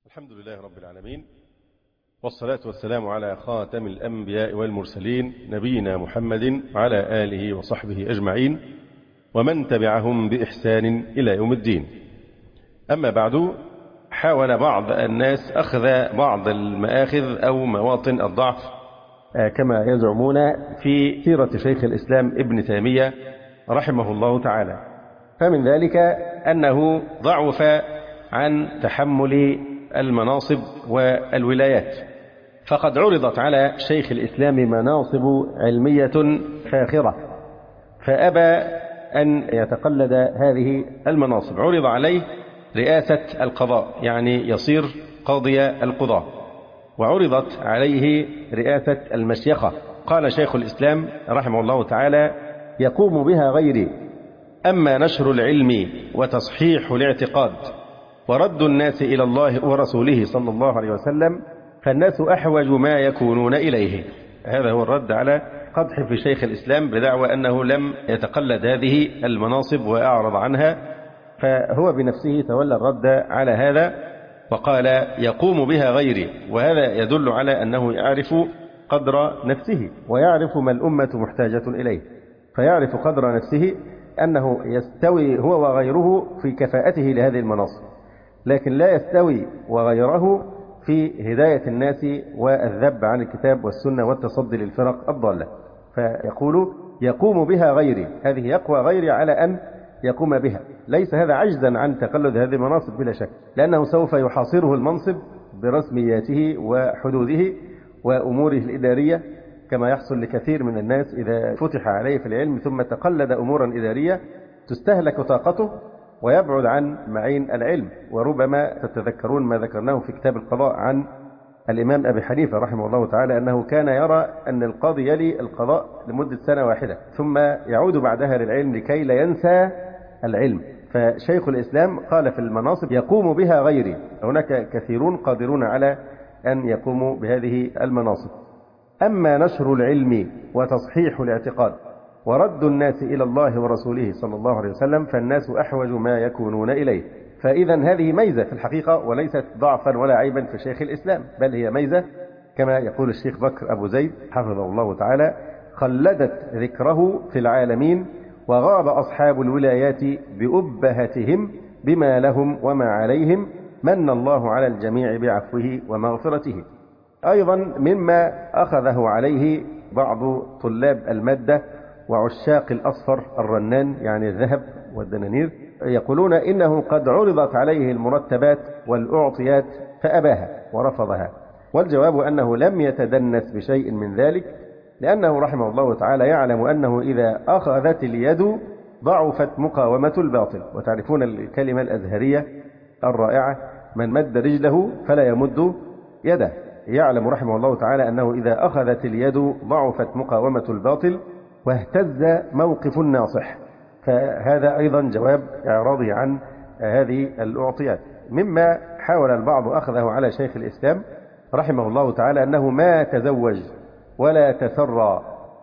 الحمد لله رب العالمين، والصلاة والسلام على خاتم الأنبياء والمرسلين نبينا محمد وعلى آله وصحبه أجمعين ومن تبعهم بإحسان إلى يوم الدين. أما بعد، حاول بعض الناس أخذ بعض المآخذ أو مواطن الضعف كما يزعمون في سيرة شيخ الإسلام ابن تيمية رحمه الله تعالى. فمن ذلك أنه ضعف عن تحمل المناصب والولايات، فقد عرضت على شيخ الإسلام مناصب علمية فاخرة فأبى أن يتقلد هذه المناصب. عرض عليه رئاسة القضاء، يعني يصير قاضي القضاة، وعرضت عليه رئاسة المشيخة. قال شيخ الإسلام رحمه الله تعالى: يقوم بها غيري، أما نشر العلم وتصحيح الاعتقاد ورد الناس إلى الله ورسوله صلى الله عليه وسلم فالناس أحوج ما يكونون إليه. هذا هو الرد على قدح في شيخ الإسلام بدعوى أنه لم يتقلد هذه المناصب وأعرض عنها، فهو بنفسه تولى الرد على هذا وقال: يقوم بها غيري. وهذا يدل على أنه يعرف قدر نفسه ويعرف ما الأمة محتاجة إليه، فيعرف قدر نفسه أنه يستوي هو وغيره في كفاءته لهذه المناصب، لكن لا يستوي وغيره في هداية الناس والذب عن الكتاب والسنة والتصدي للفرق الضالة. فيقول: يقوم بها غيري، هذه يقوى غيري على أن يقوم بها. ليس هذا عجزا عن تقلد هذه المناصب بلا شك، لأنه سوف يحاصره المنصب برسمياته وحدوده وأموره الإدارية، كما يحصل لكثير من الناس إذا فتح عليه في العلم ثم تقلد أمورا إدارية تستهلك طاقته ويبعد عن معين العلم. وربما تتذكرون ما ذكرناه في كتاب القضاء عن الإمام أبي حنيفة رحمه الله تعالى، أنه كان يرى أن القاضي يلي القضاء لمدة سنة واحدة ثم يعود بعدها للعلم لكي لا ينسى العلم. فشيخ الإسلام قال في المناصب: يقوم بها غيري. هناك كثيرون قادرون على أن يقوموا بهذه المناصب. أما نشر العلم وتصحيح الاعتقاد ورد الناس إلى الله ورسوله صلى الله عليه وسلم فالناس أحوج ما يكونون إليه. فإذا هذه ميزة في الحقيقة وليست ضعفا ولا عيبا في شيخ الإسلام، بل هي ميزة كما يقول الشيخ بكر أبو زيد حفظه الله تعالى: خلدت ذكره في العالمين وغاب أصحاب الولايات بأبهتهم بما لهم وما عليهم من الله على الجميع بعفوه ومغفرته. أيضا مما أخذه عليه بعض طلاب المادة وعشاق الأصفر الرنان، يعني الذهب والدنانير، يقولون إنه قد عرضت عليه المرتبات والأعطيات فأباها ورفضها. والجواب أنه لم يتدنس بشيء من ذلك، لأنه رحمه الله تعالى يعلم أنه إذا أخذت اليد ضعفت مقاومة الباطل. وتعرفون الكلمة الأزهرية الرائعة: من مد رجله فلا يمد يده. يعلم رحمه الله تعالى أنه إذا أخذت اليد ضعفت مقاومة الباطل واهتز موقف الناصح. فهذا أيضا جواب إعراضه عن هذه الأعطيات. مما حاول البعض أخذه على شيخ الإسلام رحمه الله تعالى أنه ما تزوج ولا تسرى،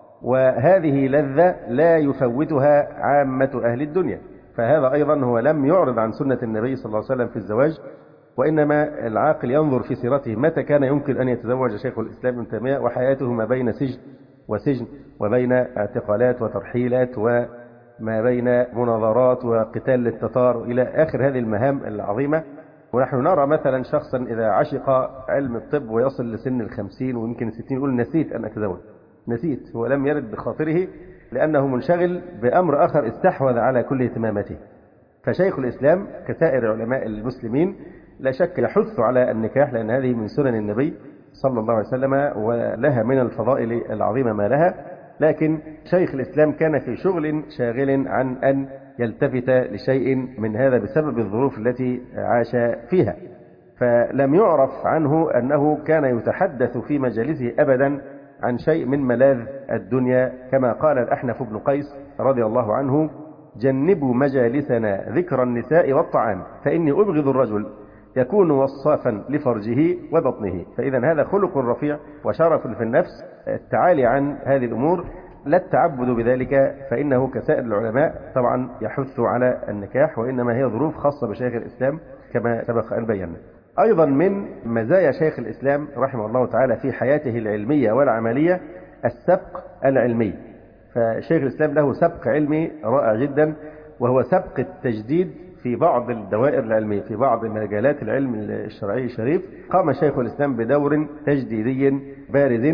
وهذه لذة لا يفوتها عامة أهل الدنيا. فهذا أيضا هو لم يعرض عن سنة النبي صلى الله عليه وسلم في الزواج، وإنما العاقل ينظر في سيرته متى كان يمكن أن يتزوج شيخ الإسلام ابن تيمية وحياته ما بين سجن وسجن وبين اعتقالات وترحيلات وما بين مناظرات وقتال للتتار إلى آخر هذه المهام العظيمة. ونحن نرى مثلا شخصا إذا عشق علم الطب ويصل لسن 50 ويمكن 60 يقول: نسيت أن أتزوج، نسيت. هو لم يرد بخاطره لأنه منشغل بأمر آخر استحوذ على كل اهتماماته. فشيخ الإسلام كسائر علماء المسلمين لا شك يحث على النكاح، لأن هذه من سنن النبي صلى الله عليه وسلم ولها من الفضائل العظيمة ما لها. لكن شيخ الإسلام كان في شغل شاغل عن أن يلتفت لشيء من هذا بسبب الظروف التي عاش فيها. فلم يعرف عنه أنه كان يتحدث في مجالسه أبدا عن شيء من ملاذ الدنيا، كما قال الأحنف بن قيس رضي الله عنه: جنبوا مجالسنا ذكر النساء والطعام فإني أبغض الرجل يكون وصافا لفرجه وبطنه. فإذا هذا خلق رفيع وشرف في النفس، التعالي عن هذه الأمور لا التعبد بذلك، فإنه كسائر العلماء طبعا يحث على النكاح، وإنما هي ظروف خاصة بشيخ الإسلام كما سبق أن بينا. أيضا من مزايا شيخ الإسلام رحمه الله تعالى في حياته العلمية والعملية السبق العلمي. فشيخ الإسلام له سبق علمي رائع جدا، وهو سبق التجديد في بعض الدوائر العلمية، في بعض مجالات العلم الشرعي الشريف قام شيخ الإسلام بدور تجديدي بارز.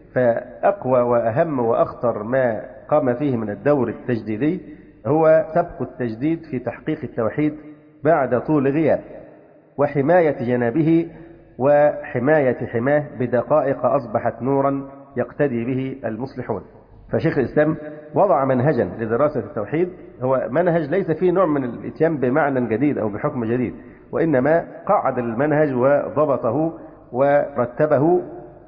فأقوى وأهم وأخطر ما قام فيه من الدور التجديدي هو سبق التجديد في تحقيق التوحيد بعد طول غياب، وحماية جنابه وحماية حماه بدقائق أصبحت نورا يقتدي به المصلحون. فشيخ الإسلام وضع منهجا لدراسة التوحيد، هو منهج ليس فيه نوع من الاتيان بمعنى جديد أو بحكم جديد، وإنما قعد المنهج وضبطه ورتبه.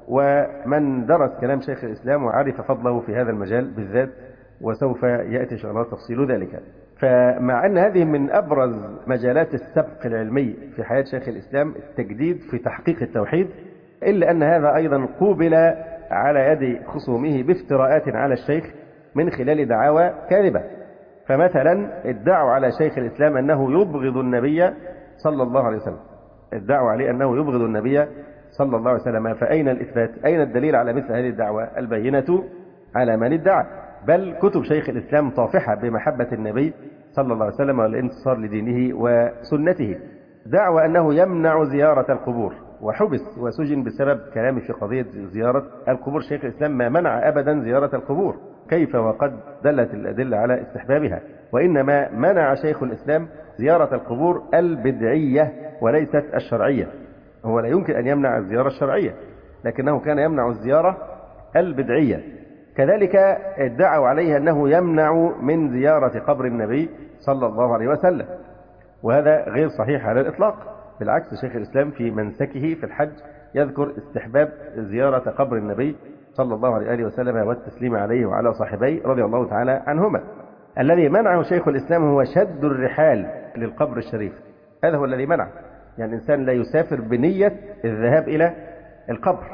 ومن درس كلام شيخ الإسلام وعرف فضله في هذا المجال بالذات، وسوف يأتي إن شاء الله تفصيل ذلك. فمع أن هذه من أبرز مجالات السبق العلمي في حياة شيخ الإسلام التجديد في تحقيق التوحيد، إلا أن هذا أيضا قوبل على يد خصومه بافتراءات على الشيخ من خلال دعاوى كاذبة. فمثلا ادعوا على شيخ الإسلام أنه يبغض النبي صلى الله عليه وسلم، ادعوا عليه أنه يبغض النبي صلى الله عليه وسلم. فأين الإثبات؟ أين الدليل على مثل هذه الدعوة؟ البينة على من ادعى. بل كتب شيخ الإسلام طافحة بمحبة النبي صلى الله عليه وسلم والانتصار لدينه وسنته. دعوى أنه يمنع زيارة القبور، وحبس وسجن بسبب كلامه في قضية زيارة القبور. شيخ الإسلام ما منع أبدا زيارة القبور، كيف وقد دلت الأدلة على استحبابها. وإنما منع شيخ الإسلام زيارة القبور البدعية وليست الشرعية. هو لا يمكن أن يمنع الزيارة الشرعية، لكنه كان يمنع الزيارة البدعية. كذلك ادعوا عليه أنه يمنع من زيارة قبر النبي صلى الله عليه وسلم، وهذا غير صحيح على الإطلاق. بالعكس، شيخ الإسلام في منسكه في الحج يذكر استحباب زيارة قبر النبي صلى الله عليه وسلم والتسليم عليه وعلى صاحبيه رضي الله تعالى عنهما. الذي منعه شيخ الإسلام هو شد الرحال للقبر الشريف، هذا هو الذي منع. يعني الإنسان لا يسافر بنية الذهاب إلى القبر،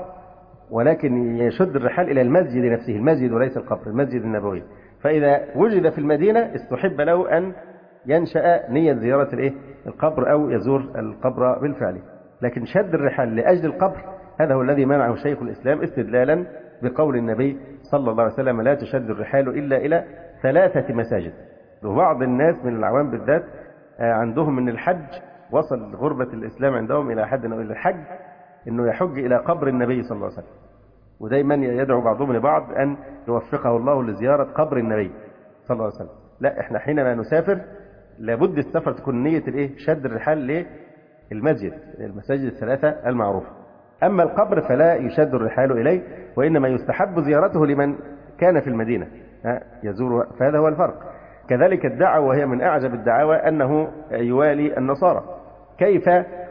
ولكن يشد الرحال إلى المسجد نفسه، المسجد وليس القبر، المسجد النبوي. فإذا وجد في المدينة استحب له أن ينشأ نية زيارة القبر أو يزور القبر بالفعل. لكن شد الرحال لأجل القبر هذا هو الذي منعه شيخ الإسلام، استدلالا بقول النبي صلى الله عليه وسلم: لا تشد الرحال إلا إلى 3 مساجد. وبعض الناس من العوام بالذات عندهم من الحج وصل غربة الإسلام عندهم إلى حد أنه إلى الحج أنه يحج إلى قبر النبي صلى الله عليه وسلم، ودايما يدعو بعضهم لبعض أن يوفقه الله لزيارة قبر النبي صلى الله عليه وسلم. لا، إحنا حينما نسافر لابد السفر تكون نية شد الرحال للمسجد، المساجد ال3 المعروفة. أما القبر فلا يشد الرحال إليه، وإنما يستحب زيارته لمن كان في المدينة يزور، فهذا هو الفرق. كذلك الدعوة، وهي من أعجب الدعاوى، أنه يوالي النصارى. كيف؟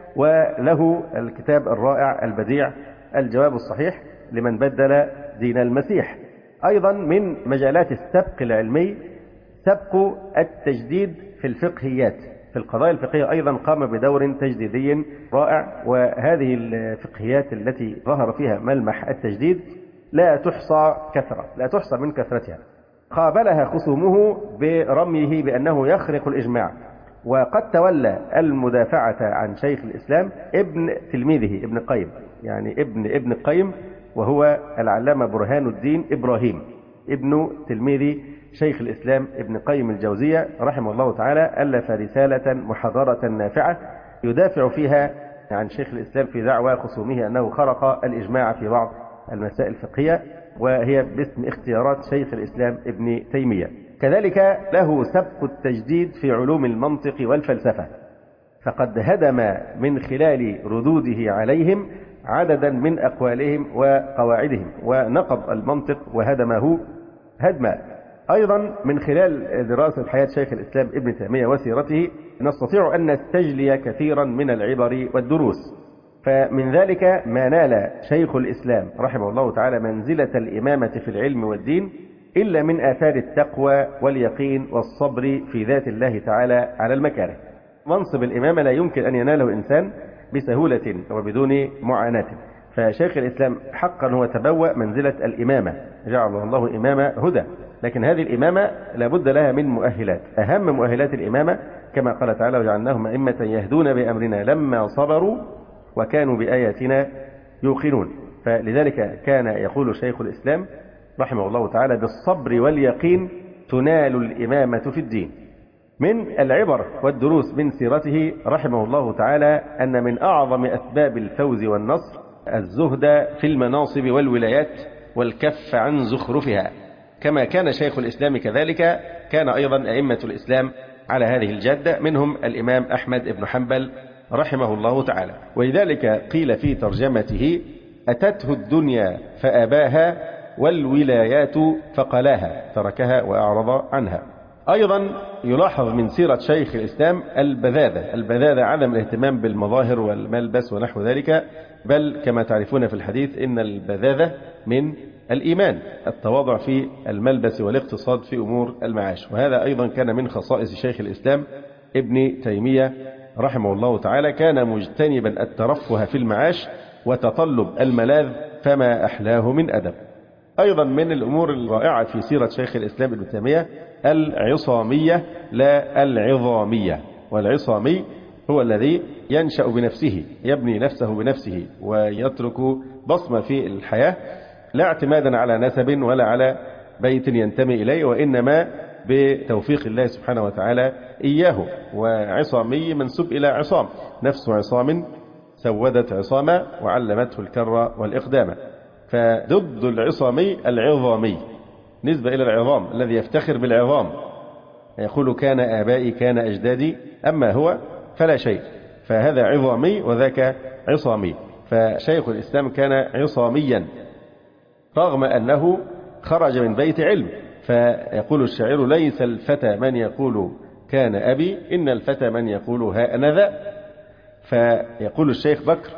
وله الكتاب الرائع البديع الجواب الصحيح لمن بدل دين المسيح. أيضا من مجالات السبق العلمي سبق التجديد في الفقهيات، في القضايا الفقهية أيضا قام بدور تجديدي رائع. وهذه الفقهيات التي ظهر فيها ملمح التجديد لا تحصى من كثرتها. قابلها خصومه برميه بأنه يخرق الإجماع، وقد تولى المدافعة عن شيخ الإسلام ابن تلميذه ابن قيم، يعني ابن قيم، وهو العلامة برهان الدين إبراهيم، ابن تلميذ شيخ الإسلام ابن قيم الجوزية رحمه الله تعالى. ألف رسالة محاضرة نافعة يدافع فيها عن شيخ الإسلام في دعوى خصومه أنه خرق الإجماع في بعض المسائل الفقهية، وهي باسم اختيارات شيخ الإسلام ابن تيمية. كذلك له سبق التجديد في علوم المنطق والفلسفة، فقد هدم من خلال ردوده عليهم عددا من أقوالهم وقواعدهم، ونقض المنطق وهدمه هدما. أيضا من خلال دراسة حياة شيخ الإسلام ابن تيمية وسيرته نستطيع أن نستجلي كثيرا من العبر والدروس. فمن ذلك ما نال شيخ الإسلام رحمه الله تعالى منزلة الإمامة في العلم والدين إلا من آثار التقوى واليقين والصبر في ذات الله تعالى على المكاره. منصب الإمامة لا يمكن أن يناله إنسان بسهولة وبدون معاناة، فشيخ الإسلام حقا هو تبوأ منزلة الإمامة، جعله الله إمام هدى. لكن هذه الإمامة لابد لها من مؤهلات، أهم مؤهلات الإمامة كما قال تعالى: وجعلناهم أئمة يهدون بأمرنا لما صبروا وكانوا بآياتنا يوقنون. فلذلك كان يقول شيخ الإسلام رحمه الله تعالى: بالصبر واليقين تنال الإمامة في الدين. من العبر والدروس من سيرته رحمه الله تعالى أن من أعظم أسباب الفوز والنصر الزهد في المناصب والولايات والكف عن زخرفها. كما كان شيخ الإسلام كذلك كان أيضا أئمة الإسلام على هذه الجادة، منهم الإمام أحمد بن حنبل رحمه الله تعالى. ولذلك قيل في ترجمته: أتته الدنيا فأباها والولايات فقلاها، تركها وأعرض عنها. أيضا يلاحظ من سيرة شيخ الإسلام البذاذة، عدم الاهتمام بالمظاهر والملبس ونحو ذلك، بل كما تعرفون في الحديث إن البذاذة من الإيمان، التواضع في الملبس والاقتصاد في أمور المعاش. وهذا أيضا كان من خصائص شيخ الإسلام ابن تيمية رحمه الله تعالى، كان مجتنبا الترفه في المعاش وتطلب الملاذ فما أحلاه من أدب. أيضا من الأمور الرائعة في سيرة شيخ الإسلام ابن تيمية العصامية لا العظامية. والعصامي هو الذي ينشأ بنفسه، يبني نفسه بنفسه ويترك بصمة في الحياة، لا اعتمادا على نسب ولا على بيت ينتمي إليه، وإنما بتوفيق الله سبحانه وتعالى إياه. وعصامي منسوب إلى عصام، نفس عصام سودت عصاما وعلمته الكر والإقدام. فضد العصامي العظامي، نسبة إلى العظام الذي يفتخر بالعظام، يقول كان آبائي كان أجدادي، أما هو فلا شيء. فهذا عظامي وذاك عصامي. فشيخ الإسلام كان عصاميا رغم أنه خرج من بيت علم. فيقول الشاعر: ليس الفتى من يقول كان أبي، إن الفتى من يقول ها أنا ذا. فيقول الشيخ بكر: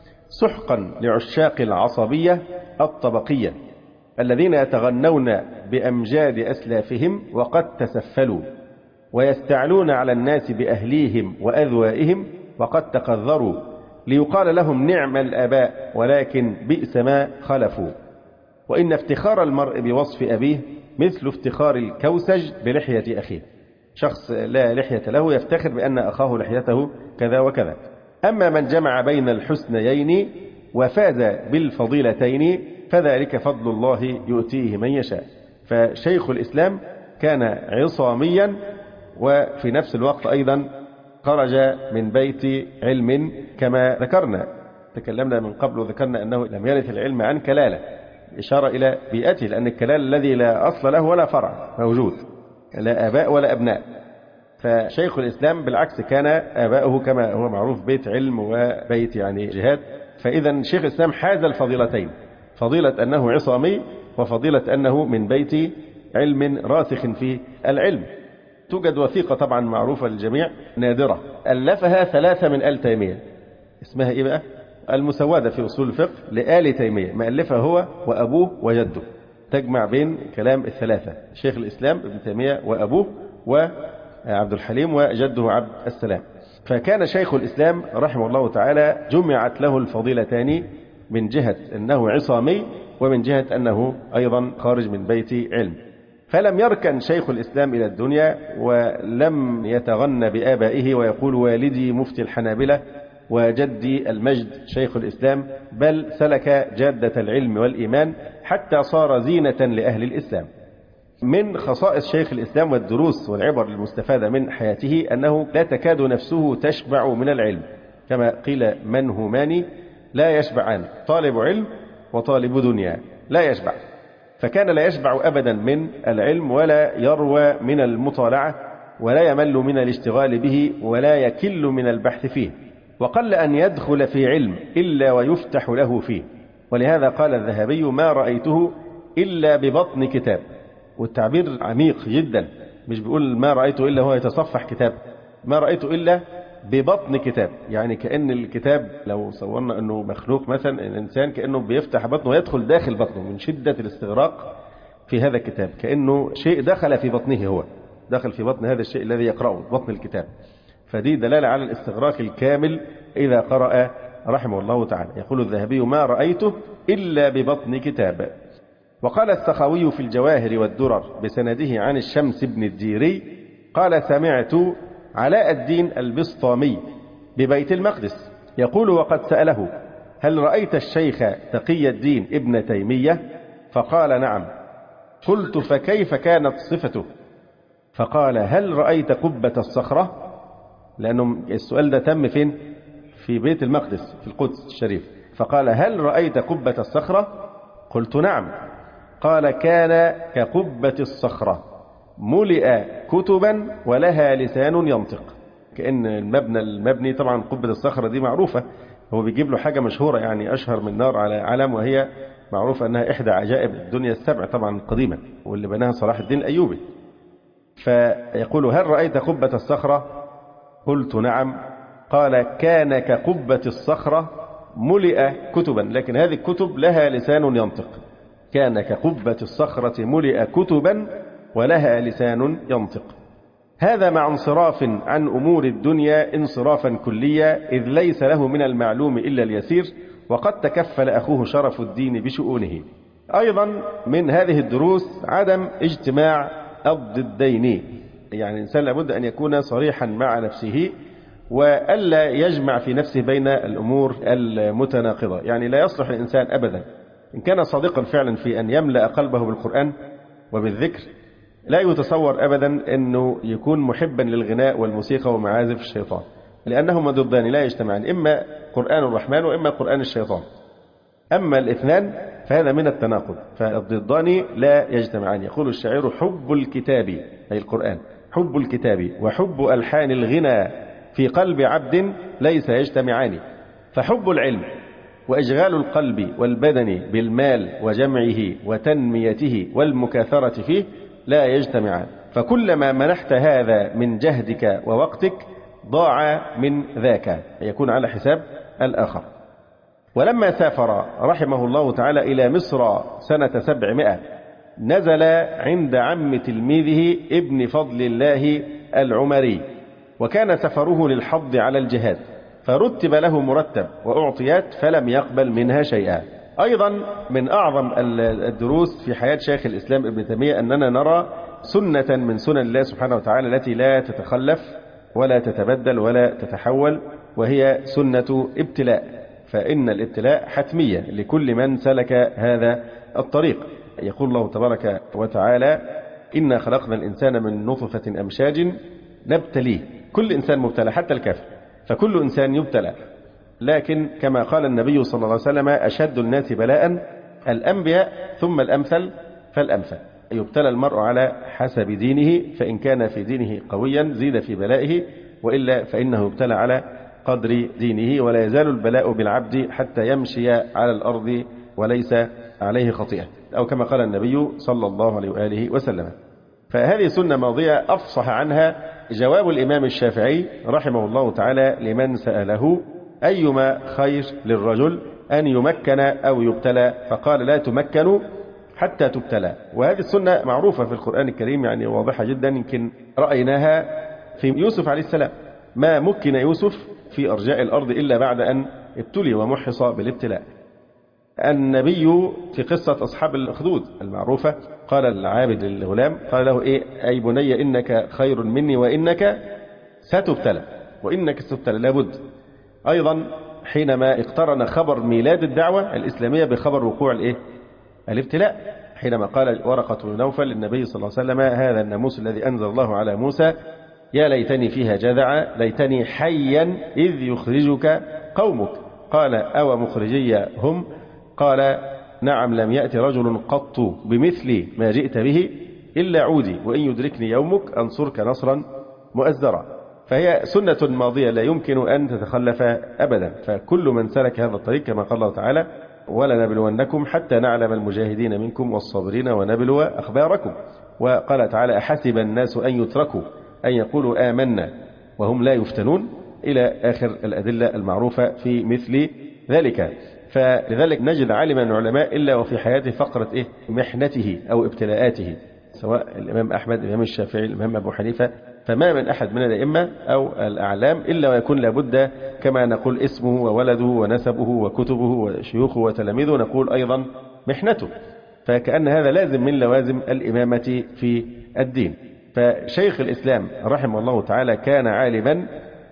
سحقا لعشاق العصبية الطبقية الذين يتغنون بأمجاد أسلافهم وقد تسفلوا، ويستعلون على الناس بأهليهم وأذوائهم وقد تقذروا، ليقال لهم نعم الآباء ولكن بئس ما خلفوا. وإن افتخار المرء بوصف أبيه مثل افتخار الكوسج بلحية أخيه. شخص لا لحية له يفتخر بأن أخاه لحيته كذا وكذا. أما من جمع بين الحسنيين وفاز بالفضيلتين فذلك فضل الله يؤتيه من يشاء. فشيخ الإسلام كان عصاميا، وفي نفس الوقت أيضا خرج من بيت علم كما ذكرنا. تكلمنا من قبل وذكرنا أنه لم يرث العلم عن كلالة، إشارة إلى بيئته، لأن الكلال الذي لا أصل له ولا فرع موجود، لا آباء ولا أبناء. فشيخ الإسلام بالعكس كان آباؤه كما هو معروف بيت علم وبيت يعني جهاد. فإذا شيخ الإسلام حاز الفضيلتين، فضيلة أنه عصامي وفضيلة أنه من بيت علم راسخ في العلم. توجد وثيقة طبعا معروفة للجميع نادرة ألفها 3 من آل تيمية، اسمها إيه بقى؟ المسودة في أصول الفقه لآل تيمية، مؤلفها هو وأبوه وجده، تجمع بين كلام الثلاثة: شيخ الإسلام ابن تيمية وأبوه وعبد الحليم وجده عبد السلام. فكان شيخ الإسلام رحمه الله تعالى جمعت له الفضيلتان، من جهة أنه عصامي ومن جهة أنه أيضا خارج من بيت علم. فلم يركن شيخ الإسلام إلى الدنيا ولم يتغنى بآبائه ويقول والدي مفتي الحنابلة وجدي المجد شيخ الإسلام، بل سلك جادة العلم والإيمان حتى صار زينة لأهل الإسلام. من خصائص شيخ الإسلام والدروس والعبر المستفادة من حياته أنه لا تكاد نفسه تشبع من العلم، كما قيل منهمان لا يشبعان، طالب علم وطالب دنيا لا يشبع. فكان لا يشبع أبدا من العلم ولا يروى من المطالعة ولا يمل من الاشتغال به ولا يكل من البحث فيه، وقل أن يدخل في علم إلا ويفتح له فيه. ولهذا قال الذهبي: ما رأيته إلا ببطن كتاب. والتعبير عميق جدا، مش بيقول ما رأيته إلا هو يتصفح كتاب، ما رأيته إلا ببطن كتاب. يعني كأن الكتاب لو صورنا أنه مخلوق مثلا، الإنسان كأنه بيفتح بطنه ويدخل داخل بطنه من شدة الاستغراق في هذا الكتاب، كأنه شيء دخل في بطنه، هو دخل في بطن هذا الشيء الذي يقرأه، بطن الكتاب. فدي دلالة على الاستغراق الكامل إذا قرأ رحمه الله تعالى. يقول الذهبي: ما رأيته إلا ببطن كتاب. وقال السخاوي في الجواهر والدرر بسنده عن الشمس بن الديري قال: سمعت علاء الدين البسطامي ببيت المقدس، يقول: وقد سأله: هل رأيت الشيخ تقي الدين ابن تيمية؟ فقال: نعم. قلت: فكيف كانت صفته؟ فقال: هل رأيت قبة الصخرة؟ لأنه السؤال ده تم فين؟ في بيت المقدس في القدس الشريف. فقال: هل رأيت قبة الصخرة؟ قلت: نعم. قال: كان كقبة الصخرة، ملئ كتبا ولها لسان ينطق. كأن المبني طبعا قبة الصخرة دي معروفة، هو بيجيب له حاجة مشهورة يعني أشهر من نار على علم، وهي معروفة أنها إحدى عجائب الدنيا السبع طبعا القديمة، واللي بناها صلاح الدين الأيوبي. فيقول: هل رأيت قبة الصخرة؟ قلت: نعم. قال: كان كقبة الصخرة، ملئ كتبا، لكن هذه الكتب لها لسان ينطق. كان كقبة الصخرة، ملئ كتبا ولها لسان ينطق. هذا مع انصراف عن أمور الدنيا انصرافا كليا، إذ ليس له من المعلوم إلا اليسير، وقد تكفل أخوه شرف الدين بشؤونه. أيضا من هذه الدروس عدم اجتماع الضدين، يعني الإنسان لابد أن يكون صريحا مع نفسه، وألا يجمع في نفسه بين الأمور المتناقضة. يعني لا يصلح الإنسان أبدا إن كان صادقا فعلا في أن يملأ قلبه بالقرآن وبالذكر، لا يتصور أبدا أنه يكون محبا للغناء والموسيقى ومعازف الشيطان، لأنهما ضدان لا يجتمعان، إما قرآن الرحمن وإما قرآن الشيطان. أما الاثنان فهذا من التناقض، فالضدان لا يجتمعان. يقول الشاعر: حب الكتاب، أي القرآن، حب الكتاب وحب ألحان الغنى في قلب عبد ليس يجتمعان. فحب العلم وإشغال القلب والبدن بالمال وجمعه وتنميته والمكاثرة فيه لا يجتمعان، فكلما منحت هذا من جهدك ووقتك ضاع من ذاك، يكون على حساب الآخر. ولما سافر رحمه الله تعالى إلى مصر سنة 700، نزل عند عم تلميذه ابن فضل الله العمري، وكان سفره للحض على الجهاد، فرتب له مرتب وأعطيات فلم يقبل منها شيئا. أيضا من أعظم الدروس في حياة شيخ الإسلام ابن تيمية أننا نرى سنة من سنن الله سبحانه وتعالى التي لا تتخلف ولا تتبدل ولا تتحول، وهي سنة ابتلاء. فإن الابتلاء حتمية لكل من سلك هذا الطريق. يقول الله تبارك وتعالى: إنا خلقنا الإنسان من نطفة أمشاج نبتليه. كل إنسان مبتلى حتى الكافر، فكل إنسان يبتلى، لكن كما قال النبي صلى الله عليه وسلم: أشد الناس بلاء الأنبياء ثم الأمثل فالأمثل. يبتلى المرء على حسب دينه، فإن كان في دينه قويا زيد في بلائه، وإلا فإنه يبتلى على قدر دينه، ولا يزال البلاء بالعبد حتى يمشي على الأرض وليس عليه خطيئة، أو كما قال النبي صلى الله عليه وآله وسلم. فهذه سنة ماضية أفصح عنها جواب الإمام الشافعي رحمه الله تعالى لمن سأله: أيما خير للرجل أن يمكن أو يبتلى؟ فقال: لا تمكنوا حتى تبتلى. وهذه السنة معروفة في القرآن الكريم، يعني واضحة جدا، يمكن رأيناها في يوسف عليه السلام. ما مكن يوسف في أرجاء الأرض إلا بعد أن ابتلي ومحص بالابتلاء. النبي في قصة أصحاب الأخدود المعروفة قال العابد للغلام، قال له: إيه؟ أي بني إنك خير مني وإنك ستبتلى، وإنك ستبتلى لابد. أيضا حينما اقترن خبر ميلاد الدعوة الإسلامية بخبر وقوع الابتلاء، حينما قال ورقة بن نوفل للنبي صلى الله عليه وسلم: هذا الناموس الذي أنزل الله على موسى، يا ليتني فيها جذعا، ليتني حيا إذ يخرجك قومك. قال: أو مخرجي هم؟ قال: نعم، لم يأتي رجل قط بمثل ما جئت به إلا عودي، وإن يدركني يومك أنصرك نصرا مؤزرا. فهي سنة ماضية لا يمكن أن تتخلف أبدا، فكل من سلك هذا الطريق كما قال الله تعالى: ولنبلونكم حتى نعلم المجاهدين منكم والصابرين ونبلو أخباركم. وقال تعالى: أحسب الناس أن يتركوا أن يقولوا آمنا وهم لا يفتنون، إلى آخر الأدلة المعروفة في مثل ذلك. فلذلك نجد عالما من العلماء إلا وفي حياته فقرة محنته أو ابتلاءاته، سواء الإمام أحمد، الإمام الشافعي، الإمام أبو حنيفة، فما من أحد من الأئمة أو الأعلام إلا ويكون لابد كما نقول اسمه وولده ونسبه وكتبه وشيوخه وتلاميذه، نقول أيضا محنته. فكأن هذا لازم من لوازم الإمامة في الدين. فشيخ الإسلام رحمه الله تعالى كان عالما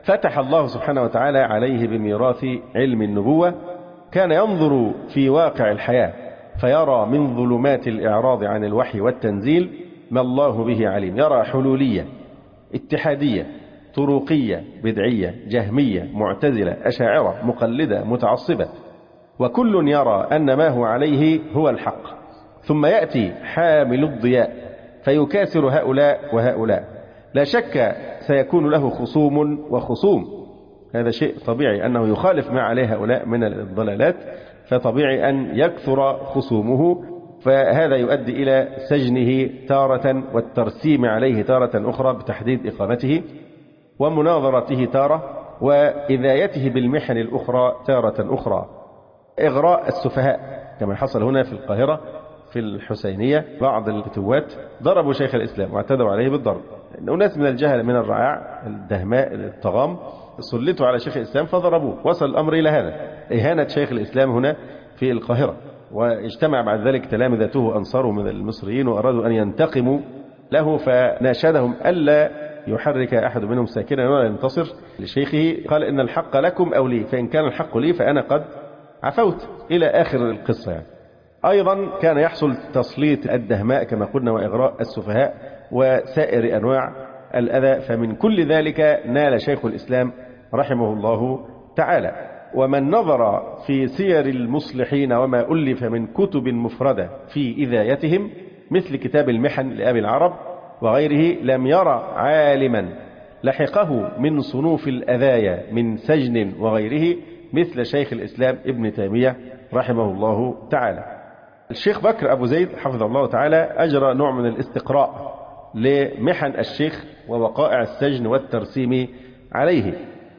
فتح الله سبحانه وتعالى عليه بميراث علم النبوة، كان ينظر في واقع الحياة فيرى من ظلمات الإعراض عن الوحي والتنزيل ما الله به عليم، يرى حلولية، اتحادية، طرقية، بدعية، جهمية، معتزلة، أشاعرة، مقلدة، متعصبة، وكل يرى أن ما هو عليه هو الحق، ثم يأتي حامل الضياء فيكاسر هؤلاء وهؤلاء. لا شك سيكون له خصوم وخصوم، هذا شيء طبيعي أنه يخالف ما عليه هؤلاء من الضلالات، فطبيعي أن يكثر خصومه، فهذا يؤدي إلى سجنه تارة والترسيم عليه تارة أخرى بتحديد إقامته، ومناظرته تارة، وإذايته بالمحن الأخرى تارة أخرى. إغراء السفهاء كما حصل هنا في القاهرة في الحسينية، بعض الفتوات ضربوا شيخ الإسلام واعتدوا عليه بالضرب، أناس من الجهل من الرعاع الدهماء الطغام سلطوا على شيخ الإسلام فضربوه. وصل الأمر إلى هذا، إهانة شيخ الإسلام هنا في القاهرة، واجتمع بعد ذلك تلامذته أنصاره من المصريين وأرادوا أن ينتقموا له، فناشدهم ألا يحرك أحد منهم ساكنا ولا ينتصر لشيخه، قال إن الحق لكم أو لي، فإن كان الحق لي فأنا قد عفوت، إلى آخر القصة يعني. أيضا كان يحصل تسليط الدهماء كما قلنا وإغراء السفهاء وسائر أنواع الأذى، فمن كل ذلك نال شيخ الإسلام رحمه الله تعالى. ومن نظر في سير المصلحين وما ألف من كتب مفردة في إذايتهم مثل كتاب المحن لأبي العرب وغيره لم يرى عالما لحقه من صنوف الأذايا من سجن وغيره مثل شيخ الإسلام ابن تيمية رحمه الله تعالى. الشيخ بكر أبو زيد حفظه الله تعالى أجرى نوع من الاستقراء لمحن الشيخ ووقائع السجن والترسيم عليه.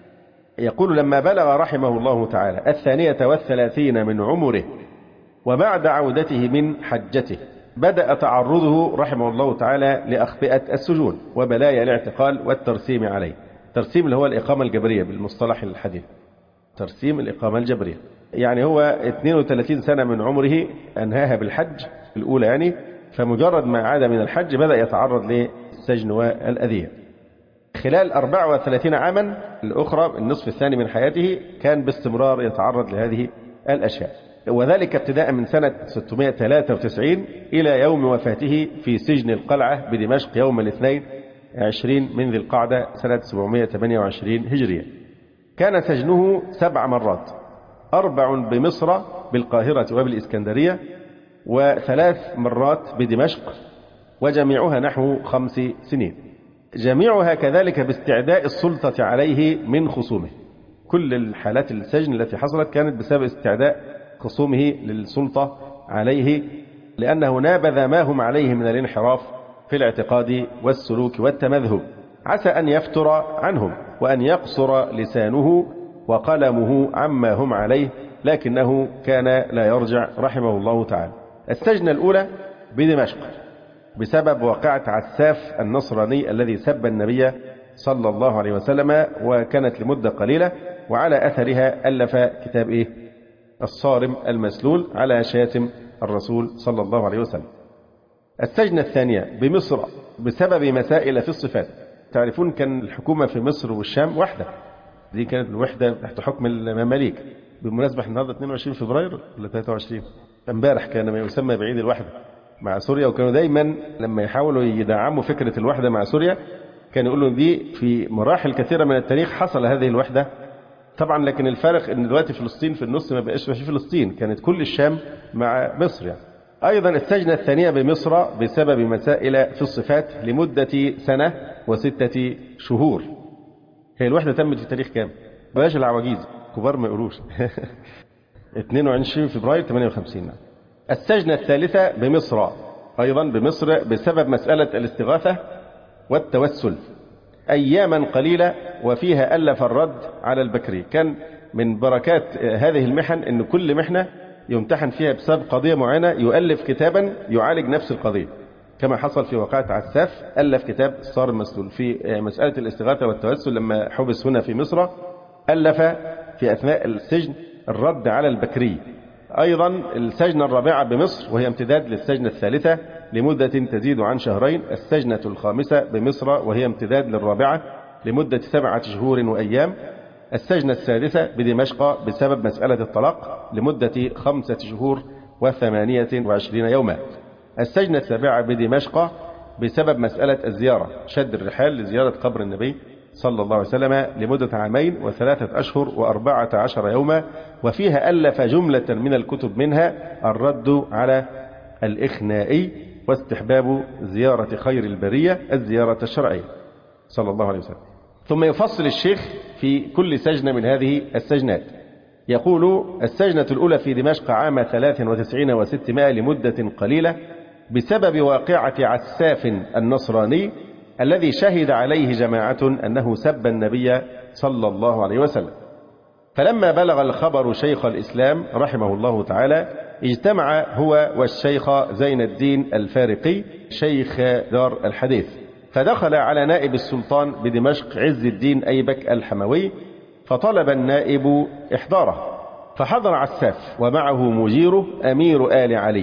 يقول لما بلغ رحمه الله تعالى 32 من عمره وبعد عودته من حجته بدأ تعرضه رحمه الله تعالى لأخطئة السجون وبلايا الاعتقال والترسيم عليه. الترسيم اللي هو الإقامة الجبرية بالمصطلح الحديث، ترسيم الإقامة الجبرية، يعني هو 32 سنة من عمره أنهاها بالحج الأولى يعني، فمجرد ما عاد من الحج بدأ يتعرض للسجن والأذية. خلال 34 عاما الأخرى النصف الثاني من حياته كان باستمرار يتعرض لهذه الأشياء، وذلك ابتداء من سنة 693 إلى يوم وفاته في سجن القلعة بدمشق يوم الاثنين 20 من ذي القعدة سنة 728 هجرية. كان سجنه 7 مرات، 4 بمصر بالقاهرة وبالإسكندرية، و3 مرات بدمشق، وجميعها نحو 5 سنين، جميعها كذلك باستعداء السلطة عليه من خصومه. كل الحالات السجن التي حصلت كانت بسبب استعداء خصومه للسلطة عليه، لأنه نابذ ما هم عليه من الانحراف في الاعتقاد والسلوك والتمذهب، عسى أن يفتر عنهم وأن يقصر لسانه وقلمه عما هم عليه، لكنه كان لا يرجع رحمه الله تعالى. السجن الأولى بدمشق بسبب واقعة عساف النصراني الذي سب النبي صلى الله عليه وسلم، وكانت لمدة قليلة، وعلى أثرها ألف كتاب الصارم المسلول على شاتم الرسول صلى الله عليه وسلم. السجن الثانية بمصر بسبب مسائل في الصفات. تعرفون كان الحكومة في مصر والشام واحدة، دي كانت الوحدة تحت حكم المماليك. بالمناسبة احنا النهارده 22 فبراير ولا 23 امبارح كان ما يسمى بعيد الوحدة مع سوريا، وكانوا دايما لما يحاولوا يدعموا فكرة الوحدة مع سوريا كانوا يقولوا دي في مراحل كثيرة من التاريخ حصل هذه الوحدة طبعا، لكن الفارق ان دلوقتي فلسطين في النص ما بقاش في فلسطين، كانت كل الشام مع مصر يعني. أيضا السجنة الثانية بمصر بسبب مسائل في الصفات لمدة 1 سنة و6 شهور. هي الوحدة تمت في تاريخ كام؟ بلاش العواجيز كبار ما يقولوش 22 فبراير 58. السجنة الثالثة بمصر أيضا بمصر بسبب مسألة الاستغاثة والتوسل، أياما قليلة وفيها ألف الرد على البكري. كان من بركات هذه المحن أن كل محنة يمتحن فيها بسبب قضية معينة يؤلف كتابا يعالج نفس القضية، كما حصل في واقعة عساف ألف كتاب الصارم المسلول. في مسألة الاستغاثة والتوسل لما حبس هنا في مصر ألف في أثناء السجن الرد على البكري. أيضا السجنة الرابعة بمصر وهي امتداد للسجنة الثالثة لمدة تزيد عن 2 شهرين. السجنة الخامسة بمصر وهي امتداد للرابعة لمدة 7 شهور وأيام. السجنة السادسة بدمشق بسبب مسألة الطلاق لمدة 5 شهور و28 يوما. السجنة السابعة بدمشق بسبب مسألة الزيارة، شد الرحال لزيارة قبر النبي صلى الله عليه وسلم لمدة 2 و3 أشهر و14 يوما، وفيها ألف جملة من الكتب، منها الرد على الإخنائي واستحباب زيارة خير البرية الزيارة الشرعية صلى الله عليه وسلم. ثم يفصل الشيخ في كل سجنة من هذه السجنات. يقول: السجنة الأولى في دمشق عام 93 و600 لمدة قليلة بسبب واقعة عساف النصراني الذي شهد عليه جماعة أنه سب النبي صلى الله عليه وسلم. فلما بلغ الخبر شيخ الإسلام رحمه الله تعالى اجتمع هو والشيخ زين الدين الفارقي شيخ دار الحديث، فدخل على نائب السلطان بدمشق عز الدين أيبك الحموي، فطلب النائب إحضاره، فحضر عساف ومعه مجيره أمير آل علي،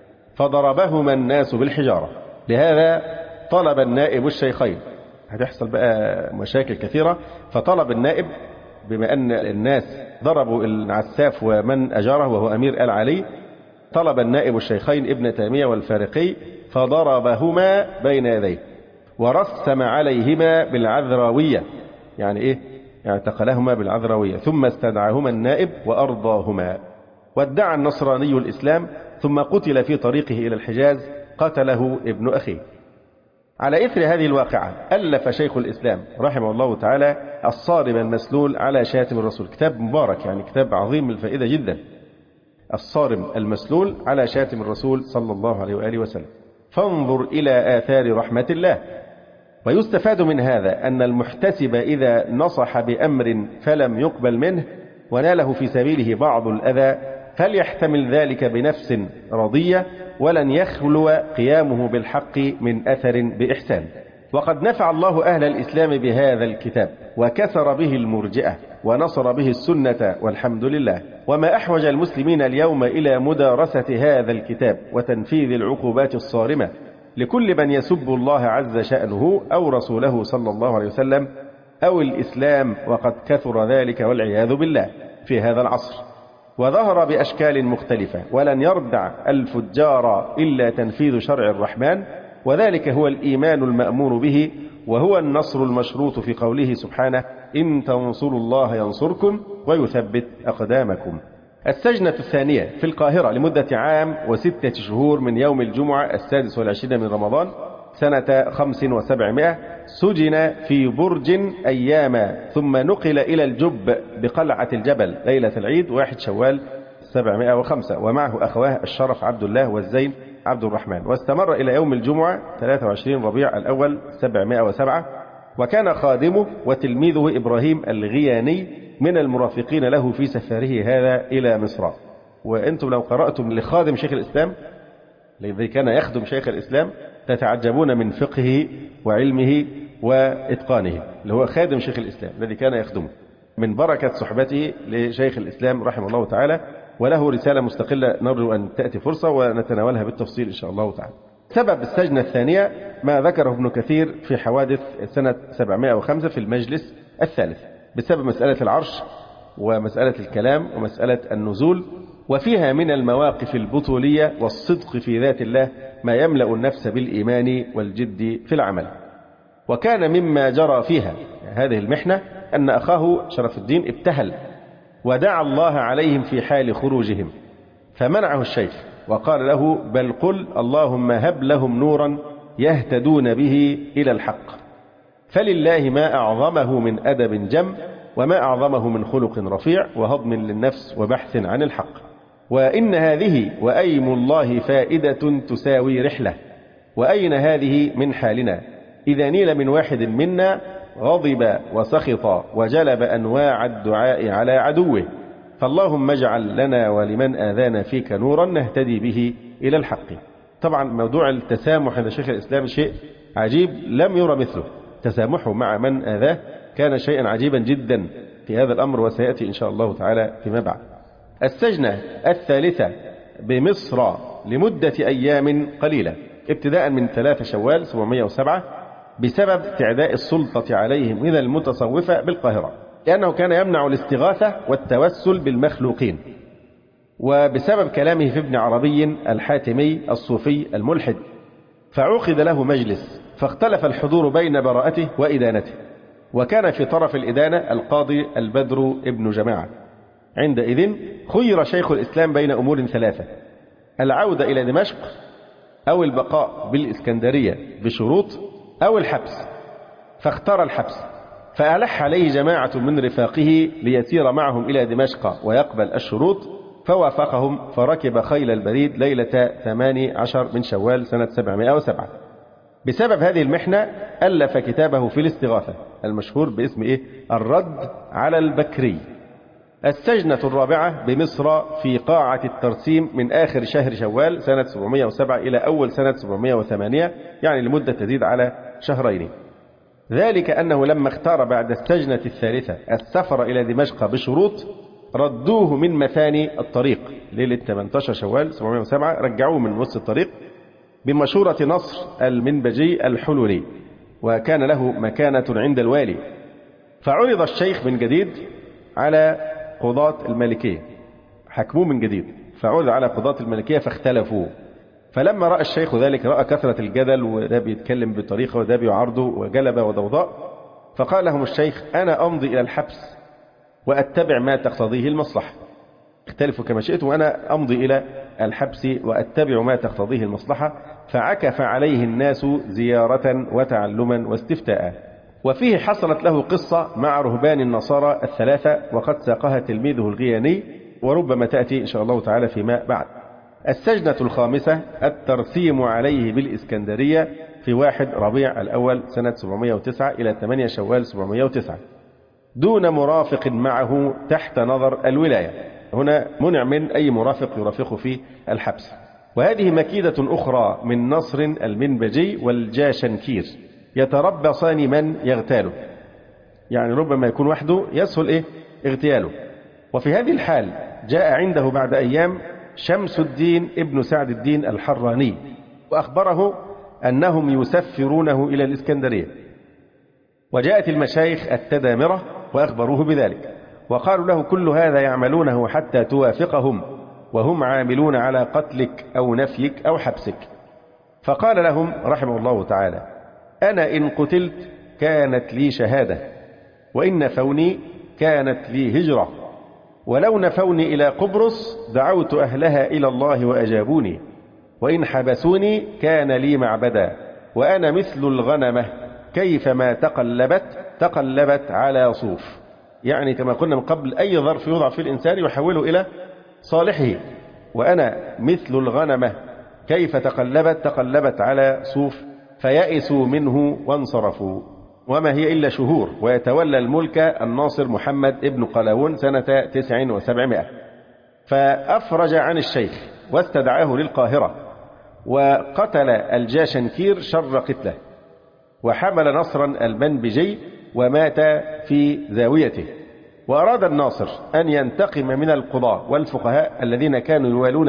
فضربهما الناس بالحجارة. لهذا طلب النائب الشيخين، هتحصل بقى مشاكل كثيرة، فطلب النائب بما أن الناس ضربوا العساف ومن أجاره وهو أمير آل علي، طلب النائب الشيخين ابن تيمية والفارقي فضربهما بين يديه ورسم عليهما بالعذراوية، يعني إيه؟ يعني اعتقلهما بالعذراوية، ثم استدعاهما النائب وأرضاهما. وادعى النصراني الإسلام ثم قتل في طريقه إلى الحجاز، قتله ابن أخيه. على إثر هذه الواقعة ألف شيخ الإسلام رحمه الله تعالى الصارم المسلول على شاتم الرسول، كتاب مبارك، يعني كتاب عظيم الفائدة جدا، الصارم المسلول على شاتم الرسول صلى الله عليه وآله وسلم. فانظر إلى آثار رحمة الله. ويستفاد من هذا أن المحتسب إذا نصح بأمر فلم يقبل منه وناله في سبيله بعض الأذى فليحتمل ذلك بنفس رضية، ولن يخلو قيامه بالحق من أثر بإحسان. وقد نفع الله أهل الإسلام بهذا الكتاب وكسر به المرجئة ونصر به السنة والحمد لله. وما أحوج المسلمين اليوم إلى مدارسة هذا الكتاب وتنفيذ العقوبات الصارمة لكل من يسب الله عز شأنه أو رسوله صلى الله عليه وسلم أو الإسلام، وقد كثر ذلك والعياذ بالله في هذا العصر، وظهر بأشكال مختلفة، ولن يردع الفجار إلا تنفيذ شرع الرحمن، وذلك هو الإيمان المأمور به، وهو النصر المشروط في قوله سبحانه: إن تنصروا الله ينصركم ويثبت أقدامكم. السجنة الثانية في القاهرة لمدة 1 عام و6 شهور من يوم الجمعة 26 من رمضان سنة 5 و700، سجن في برج أياما ثم نقل إلى الجب بقلعة الجبل ليلة العيد 1 شوال 705، ومعه أخواه الشرف عبد الله والزين عبد الرحمن، واستمر إلى يوم الجمعة 23 ربيع الأول 707. وكان خادمه وتلميذه إبراهيم الغياني من المرافقين له في سفره هذا إلى مصر. وأنتم لو قرأتم لخادم شيخ الإسلام الذي كان يخدم شيخ الإسلام تتعجبون من فقهه وعلمه وإتقانه، اللي هو خادم شيخ الإسلام الذي كان يخدمه، من بركة صحبته لشيخ الإسلام رحمه الله تعالى. وله رسالة مستقلة نرجو أن تأتي فرصة ونتناولها بالتفصيل إن شاء الله تعالى. سبب السجنة الثانية ما ذكره ابن كثير في حوادث سنة 705 في المجلس الثالث بسبب مسألة العرش ومسألة الكلام ومسألة النزول، وفيها من المواقف البطولية والصدق في ذات الله ما يملأ النفس بالإيمان والجد في العمل. وكان مما جرى فيها هذه المحنة أن أخاه شرف الدين ابتهل ودعا الله عليهم في حال خروجهم، فمنعه الشيخ وقال له: بل قل اللهم هب لهم نورا يهتدون به إلى الحق، فلله ما أعظمه من أدب جم، وما أعظمه من خلق رفيع وهضم للنفس وبحث عن الحق. وإن هذه وأيم الله فائدة تساوي رحلة، وأين هذه من حالنا إذا نيل من واحد منا غضب وسخط وجلب أنواع الدعاء على عدوه، فاللهم اجعل لنا ولمن آذانا فيك نورا نهتدي به إلى الحق. طبعا موضوع التسامح عند شيخ الإسلام شيء عجيب لم يرى مثله، تسامحه مع من آذاه كان شيئا عجيبا جدا في هذا الأمر، وسيأتي إن شاء الله تعالى فيما بعد. السجنة الثالثة بمصر لمدة أيام قليلة ابتداء من 3 شوال 707 بسبب استعداء السلطة عليهم من المتصوفة بالقاهرة، لأنه كان يمنع الاستغاثة والتوسل بالمخلوقين، وبسبب كلامه في ابن عربي الحاتمي الصوفي الملحد، فعقد له مجلس، فاختلف الحضور بين براءته وإدانته، وكان في طرف الإدانة القاضي البدر ابن جماعة. عندئذ خير شيخ الإسلام بين أمور ثلاثة: العودة إلى دمشق، أو البقاء بالإسكندرية بشروط، أو الحبس، فاختار الحبس. فألح عليه جماعة من رفاقه ليسير معهم إلى دمشق ويقبل الشروط، فوافقهم، فركب خيل البريد ليلة 18 من شوال سنة 707. بسبب هذه المحنة ألف كتابه في الاستغاثة المشهور باسم الرد على البكري. السجنة الرابعة بمصر في قاعة الترسيم من آخر شهر شوال سنة 707 إلى أول سنة 708، يعني لمدة تزيد على شهرين. ذلك أنه لما اختار بعد السجنة الثالثة السفر إلى دمشق بشروط، ردوه من مثاني الطريق ليلة 18 شوال 707، رجعوه من نص الطريق بمشورة نصر المنبجي الحلولي، وكان له مكانة عند الوالي. فعرض الشيخ من جديد على قضاة المالكية، حكموه من جديد، فعرض على قضاة المالكية فاختلفوا. فلما رأى الشيخ ذلك، رأى كثرة الجدل، وده بيتكلم بطريقة وده بيعارضه، وجلب وضوضاء، فقال لهم الشيخ: أنا أمضي إلى الحبس وأتبع ما تقتضيه المصلحة. اختلفوا كما شئت، وأنا أمضي إلى الحبس وأتبع ما تقتضيه المصلحة. فعكف عليه الناس زيارة وتعلما واستفتاء. وفيه حصلت له قصة مع رهبان النصارى الثلاثة، وقد ساقها تلميذه الغياني، وربما تأتي إن شاء الله تعالى فيما بعد. السجنة الخامسة الترسيم عليه بالإسكندرية في 1 ربيع الأول سنة 709 إلى 8 شوال 709، دون مرافق معه تحت نظر الولاية. هنا منع من أي مرافق يرافقه في الحبس. وهذه مكيدة أخرى من نصر المنبجي والجاشنكير، يتربصان من يغتاله، يعني ربما يكون وحده يسهل اغتياله. وفي هذه الحال جاء عنده بعد أيام شمس الدين ابن سعد الدين الحراني، وأخبره أنهم يسفرونه إلى الإسكندرية. وجاءت المشايخ التدامرة وأخبروه بذلك، وقالوا له: كل هذا يعملونه حتى توافقهم، وهم عاملون على قتلك أو نفيك أو حبسك. فقال لهم رحمه الله تعالى: أنا إن قتلت كانت لي شهادة، وإن نفوني كانت لي هجرة، ولو نفوني إلى قبرص دعوت أهلها إلى الله وأجابوني، وإن حبسوني كان لي معبدا، وأنا مثل الغنمة كيفما تقلبت على صوف. يعني كما قلنا من قبل، أي ظرف يوضع في الإنسان يحوله إلى صالحه. وأنا مثل الغنمة كيف تقلبت على صوف، فيأسوا منه وانصرفوا، وما هي إلا شهور، ويتولى الملك الناصر محمد ابن قلاوون سنة 900. فأفرج عن الشيخ واستدعاه للقاهرة، وقتل الجاشنكير شر قتله، وحمل نصرا المنبجي ومات في زاويته. وأراد الناصر أن ينتقم من القضاة والفقهاء الذين كانوا يوالون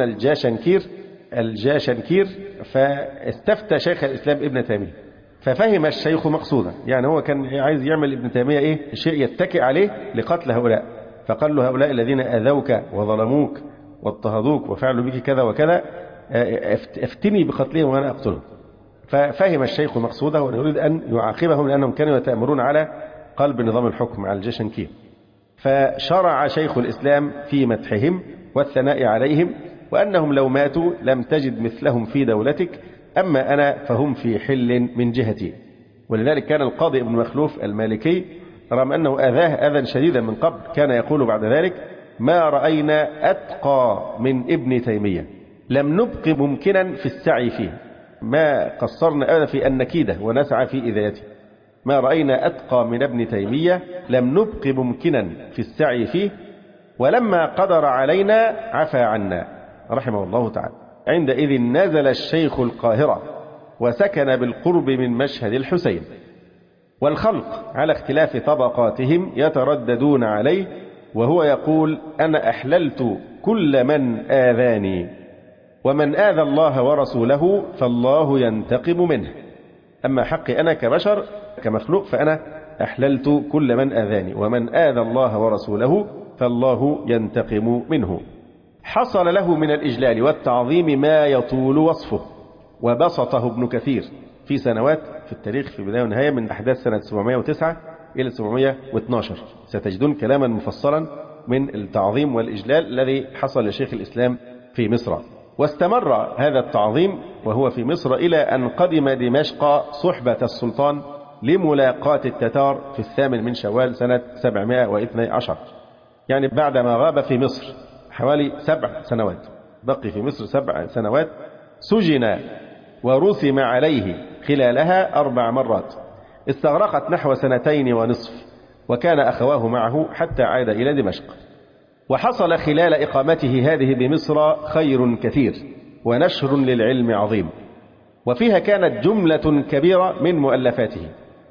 الجاشنكير، فاستفتى شيخ الإسلام ابن تيمية، ففهم الشيخ مقصودا، يعني هو كان عايز يعمل ابن تيمية شيء يتكئ عليه لقتل هؤلاء. فقال له: هؤلاء الذين أذوك وظلموك واضطهدوك وفعلوا بك كذا وكذا، افتني بقتلهم وأنا أقتلهم. ففهم الشيخ مقصوده، ويريد أن يعاقبهم لأنهم كانوا يتأمرون على قلب نظام الحكم على الجاشنكير. فشرع شيخ الإسلام في مدحهم والثناء عليهم، وأنهم لو ماتوا لم تجد مثلهم في دولتك، أما أنا فهم في حل من جهتي. ولذلك كان القاضي ابن مخلوف المالكي رغم أنه أذاه أذى شديدا من قبل، كان يقول بعد ذلك: ما رأينا أتقى من ابن تيمية، لم نبق ممكنا في السعي فيه، ما قصرنا أبدا في أن نكيده ونسعى في إذايته. ما رأينا أتقى من ابن تيمية، لم نبق ممكنا في السعي فيه، ولما قدر علينا عفى عنا رحمه الله تعالى. عندئذ نزل الشيخ القاهرة، وسكن بالقرب من مشهد الحسين. والخلق على اختلاف طبقاتهم يترددون عليه، وهو يقول: أنا أحللت كل من آذاني، ومن آذى الله ورسوله فالله ينتقم منه. أما حقي أنا كبشر كمخلوق فأنا أحللت كل من آذاني، ومن آذى الله ورسوله فالله ينتقم منه. حصل له من الإجلال والتعظيم ما يطول وصفه، وبسطه ابن كثير في سنوات في التاريخ في بداية ونهاية من أحداث سنة 709 إلى 712. ستجدون كلاما مفصلا من التعظيم والإجلال الذي حصل لشيخ الإسلام في مصر. واستمر هذا التعظيم وهو في مصر إلى أن قدم دمشق صحبة السلطان لملاقاة التتار في 8 شوال سنة 712، يعني بعدما غاب في مصر حوالي 7 سنوات، بقي في مصر 7 سنوات. سجن ورسم عليه خلالها 4 مرات، استغرقت نحو 2.5 سنين، وكان أخواه معه حتى عاد إلى دمشق. وحصل خلال إقامته هذه بمصر خير كثير ونشر للعلم عظيم، وفيها كانت جملة كبيرة من مؤلفاته،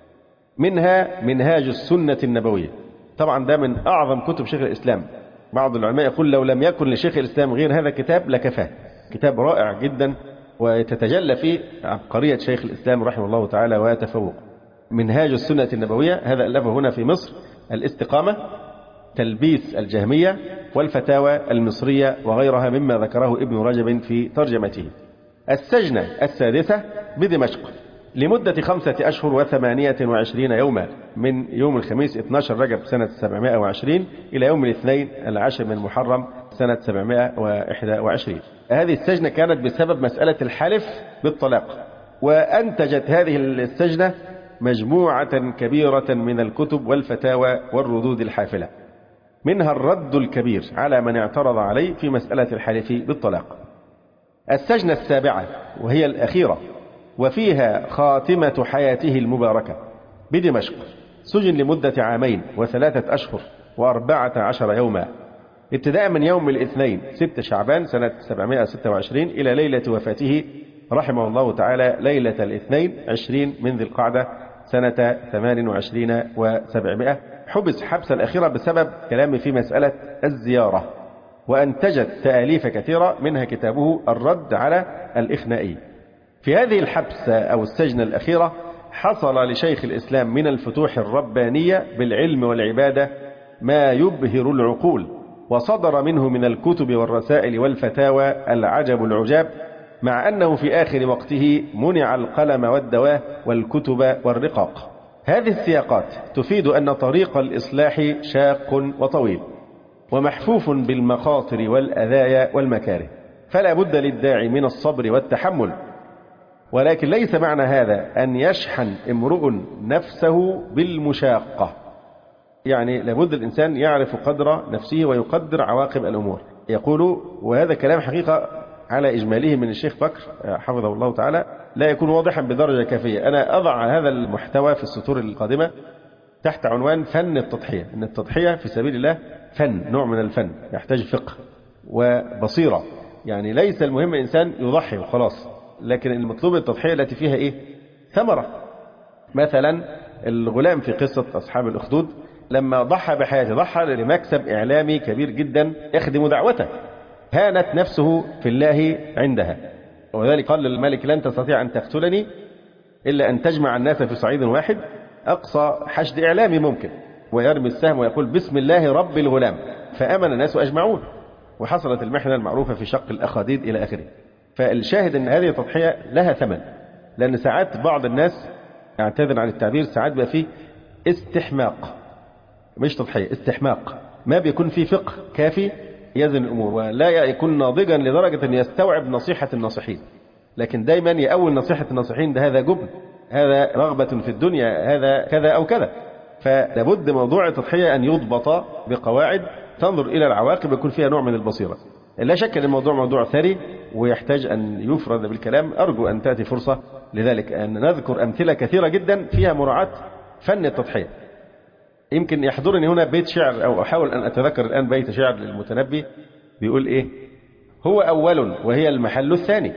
منها منهاج السنة النبوية. طبعا ده من أعظم كتب شيخ الإسلام. بعض العلماء يقول لو لم يكن لشيخ الإسلام غير هذا الكتاب لكفاه. كتاب رائع جدا وتتجلى فيه عبقرية شيخ الإسلام رحمه الله تعالى وتفوق. منهاج السنة النبوية هذا ألفه هنا في مصر. الاستقامة، تلبيس الجهمية، والفتاوى المصرية وغيرها مما ذكره ابن رجب في ترجمته. السجنة السادسة بدمشق لمدة 5 أشهر و28 يوما، من يوم الخميس 12 رجب سنة 720 إلى يوم الاثنين 10 من محرم سنة 721. هذه السجنة كانت بسبب مسألة الحلف بالطلاق، وأنتجت هذه السجنة مجموعة كبيرة من الكتب والفتاوى والردود الحافلة، منها الرد الكبير على من اعترض عليه في مسألة الحلف بالطلاق. السجنة السابعة وهي الأخيرة وفيها خاتمة حياته المباركة بدمشق، سجن لمدة 2 و3 أشهر و14 يوما، ابتداء من يوم الاثنين 6 شعبان سنة 726 إلى ليلة وفاته رحمه الله تعالى ليلة الاثنين 20 من ذي القعدة سنة 28 و700. حبس حبسا أخيرا بسبب كلامه في مسألة الزيارة، وأنتجت تأليف كثيرة منها كتابه الرد على الإخنائي. في هذه الحبسة أو السجنة الأخيرة حصل لشيخ الإسلام من الفتوح الربانية بالعلم والعبادة ما يبهر العقول، وصدر منه من الكتب والرسائل والفتاوى العجب العجاب، مع أنه في آخر وقته منع القلم والدواء والكتب والرقاق. هذه السياقات تفيد أن طريق الإصلاح شاق وطويل ومحفوف بالمخاطر والأذايا والمكاره، فلا بد للداعي من الصبر والتحمل، ولكن ليس معنى هذا أن يشحن امرؤ نفسه بالمشاقة. يعني لابد الإنسان يعرف قدر نفسه ويقدر عواقب الأمور. يقول، وهذا كلام حقيقة على إجماله من الشيخ بكر حفظه الله تعالى، لا يكون واضحا بدرجة كافية. أنا أضع هذا المحتوى في السطور القادمة تحت عنوان فن التضحية، أن التضحية في سبيل الله فن، نوع من الفن يحتاج فقه وبصيرة. يعني ليس المهم الإنسان يضحي وخلاص، لكن المطلوب التضحية التي فيها إيه؟ ثمرة. مثلا الغلام في قصة أصحاب الأخدود لما ضحى بحياته ضحى لمكسب إعلامي كبير جدا يخدم دعوته، هانت نفسه في الله عندها، وذلك قال للملك لن تستطيع أن تقتلني إلا أن تجمع الناس في صعيد واحد، أقصى حشد إعلامي ممكن، ويرمي السهم ويقول بسم الله رب الغلام، فآمن الناس أجمعون، وحصلت المحنة المعروفة في شق الأخاديد إلى آخره. فالشاهد أن هذه التضحية لها ثمن، لأن ساعات بعض الناس، اعتذر عن التعبير، ساعات بقى فيه استحماق، مش تضحية، استحماق، ما بيكون فيه فقه كافي يزن الأمور، ولا يكون ناضجا لدرجة أن يستوعب نصيحة الناصحين، لكن دايما يأول نصيحة الناصحين ده هذا جبن، هذا رغبة في الدنيا، هذا كذا أو كذا. فلابد موضوع التضحية أن يضبط بقواعد تنظر إلى العواقب يكون فيها نوع من البصيرة. لا شك أن الموضوع موضوع ثري ويحتاج أن يفرد بالكلام، أرجو أن تأتي فرصة لذلك أن نذكر أمثلة كثيرة جدا فيها مراعاة فن التضحية. يمكن يحضرني هنا بيت شعر، أو أحاول أن أتذكر الآن بيت شعر للمتنبي بيقول إيه: هو أول وهي المحل الثاني.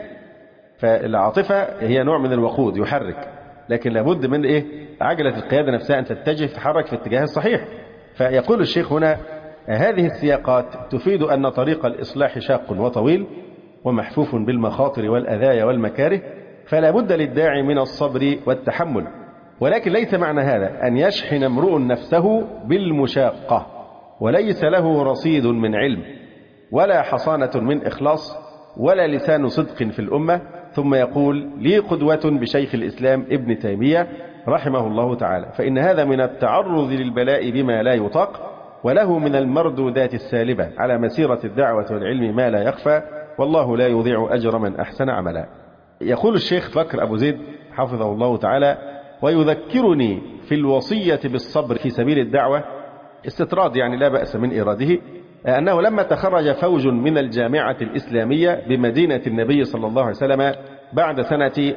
فالعاطفة هي نوع من الوقود يحرك، لكن لابد من إيه؟ عجلة القيادة نفسها أن تتجه تتحرك في اتجاه الصحيح. فيقول الشيخ هنا: هذه السياقات تفيد أن طريق الإصلاح شاق وطويل ومحفوف بالمخاطر والأذايا والمكاره، فلا بد للداعي من الصبر والتحمل، ولكن ليس معنى هذا أن يشحن امرؤ نفسه بالمشاقة وليس له رصيد من علم ولا حصانة من إخلاص ولا لسان صدق في الأمة، ثم يقول لي قدوة بشيخ الإسلام ابن تيمية رحمه الله تعالى، فإن هذا من التعرض للبلاء بما لا يطاق، وله من المردودات السالبة على مسيرة الدعوة والعلم ما لا يخفى، والله لا يضيع أجر من أحسن عملا. يقول الشيخ بكر أبو زيد حفظه الله تعالى: ويذكرني في الوصية بالصبر في سبيل الدعوة، استطراد يعني لا بأس من إيراده، أنه لما تخرج فوج من الجامعة الإسلامية بمدينة النبي صلى الله عليه وسلم بعد سنة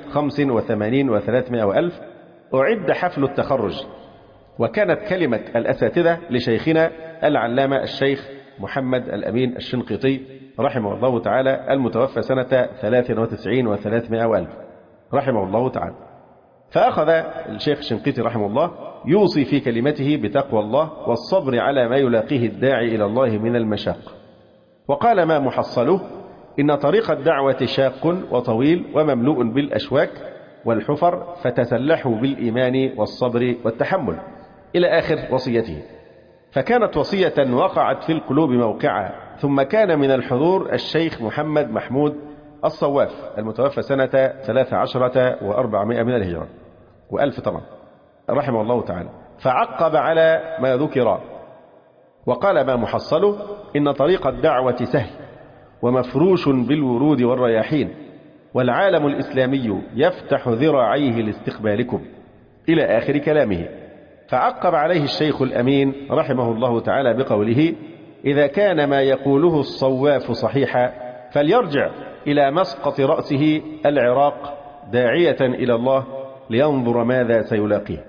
85 و300 وألف، أعد حفل التخرج، وكانت كلمة الأساتذة لشيخنا العلامة الشيخ محمد الأمين الشنقيطي رحمه الله تعالى المتوفى سنة 93 و300 وألف رحمه الله تعالى. فأخذ الشيخ الشنقيطي رحمه الله يوصي في كلمته بتقوى الله والصبر على ما يلاقيه الداعي إلى الله من المشاق، وقال ما محصله: إن طريق الدعوة شاق وطويل ومملوء بالأشواك والحفر، فتسلحوا بالإيمان والصبر والتحمل، إلى آخر وصيته. فكانت وصية وقعت في القلوب موقعا. ثم كان من الحضور الشيخ محمد محمود الصواف المتوفى سنة 13 و400 من الهجرة و1000 طبعا رحمه الله تعالى، فعقب على ما ذكر وقال ما محصله: إن طريق الدعوة سهل ومفروش بالورود والرياحين، والعالم الإسلامي يفتح ذراعيه لاستقبالكم، إلى آخر كلامه. فعقب عليه الشيخ الأمين رحمه الله تعالى بقوله: إذا كان ما يقوله الصواف صحيحا فليرجع إلى مسقط رأسه العراق داعية إلى الله لينظر ماذا سيلاقيه.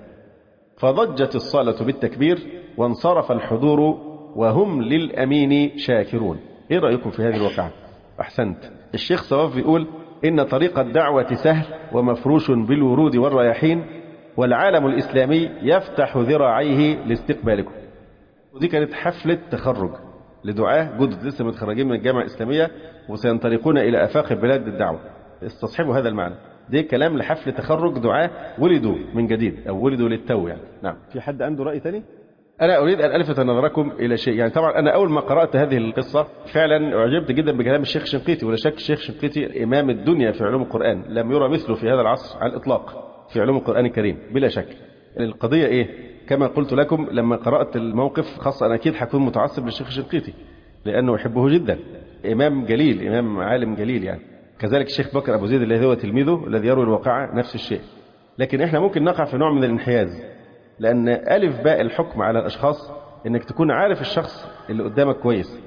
فضجت الصالة بالتكبير وانصرف الحضور وهم للأمين شاكرون. إيه رأيكم في هذه الواقعة؟ أحسنت. الشيخ صواف بيقول إن طريق الدعوة سهل ومفروش بالورود والرياحين، والعالم الإسلامي يفتح ذراعيه لاستقبالكم. ودي كانت حفلة تخرج لدعاة جدد لسه متخرجين من الجامعة الإسلامية وسينطلقون إلى آفاق بلاد الدعوة. استصحبوا هذا المعنى، ده كلام لحفل تخرج دعاة ولدوا من جديد أو ولدوا للتو يعني. نعم. في حد عنده رأي تاني؟ أنا أريد أن ألفت نظركم إلى شيء. يعني طبعا أنا أول ما قرأت هذه القصة فعلا أعجبت جدا بكلام الشيخ شنقيطي، ولا شك الشيخ شنقيطي إمام الدنيا في علوم القرآن، لم يرى مثله في هذا العصر على الإطلاق في علوم القرآن الكريم بلا شك. القضية إيه؟ كما قلت لكم لما قرأت الموقف، خاصة أنا أكيد حكون متعصب للشيخ الشنقيطي لأنه أحبه جدا، إمام جليل، إمام عالم جليل يعني. كذلك الشيخ بكر أبو زيد الذي هو تلميذه الذي يروي الواقعة نفس الشيء. لكن إحنا ممكن نقع في نوع من الانحياز، لأن ألف باء الحكم على الأشخاص إنك تكون عارف الشخص اللي قدامك كويس.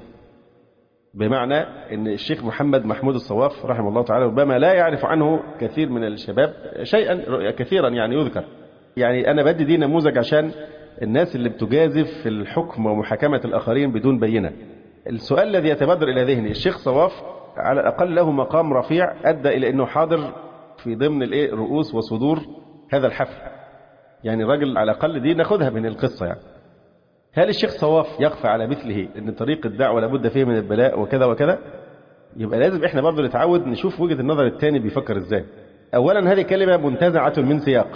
بمعنى إن الشيخ محمد محمود الصواف رحمه الله تعالى ربما لا يعرف عنه كثير من الشباب شيئا كثيرا يعني يذكر. يعني أنا بدي دي نموذج عشان الناس اللي بتجازف في الحكم ومحاكمة الآخرين بدون بينة. السؤال الذي يتبادر إلى ذهني: الشيخ صواف على الأقل له مقام رفيع أدى إلى أنه حاضر في ضمن رؤوس وصدور هذا الحفل، يعني الراجل على الأقل دي ناخدها من القصة يعني. هل الشيخ صواف يخفى على مثله أن طريق الدعوة لابد فيه من البلاء وكذا وكذا؟ يبقى لازم إحنا برضو نتعود نشوف وجهة النظر الثاني بيفكر إزاي. أولا هذه كلمة منتزعة من سياق،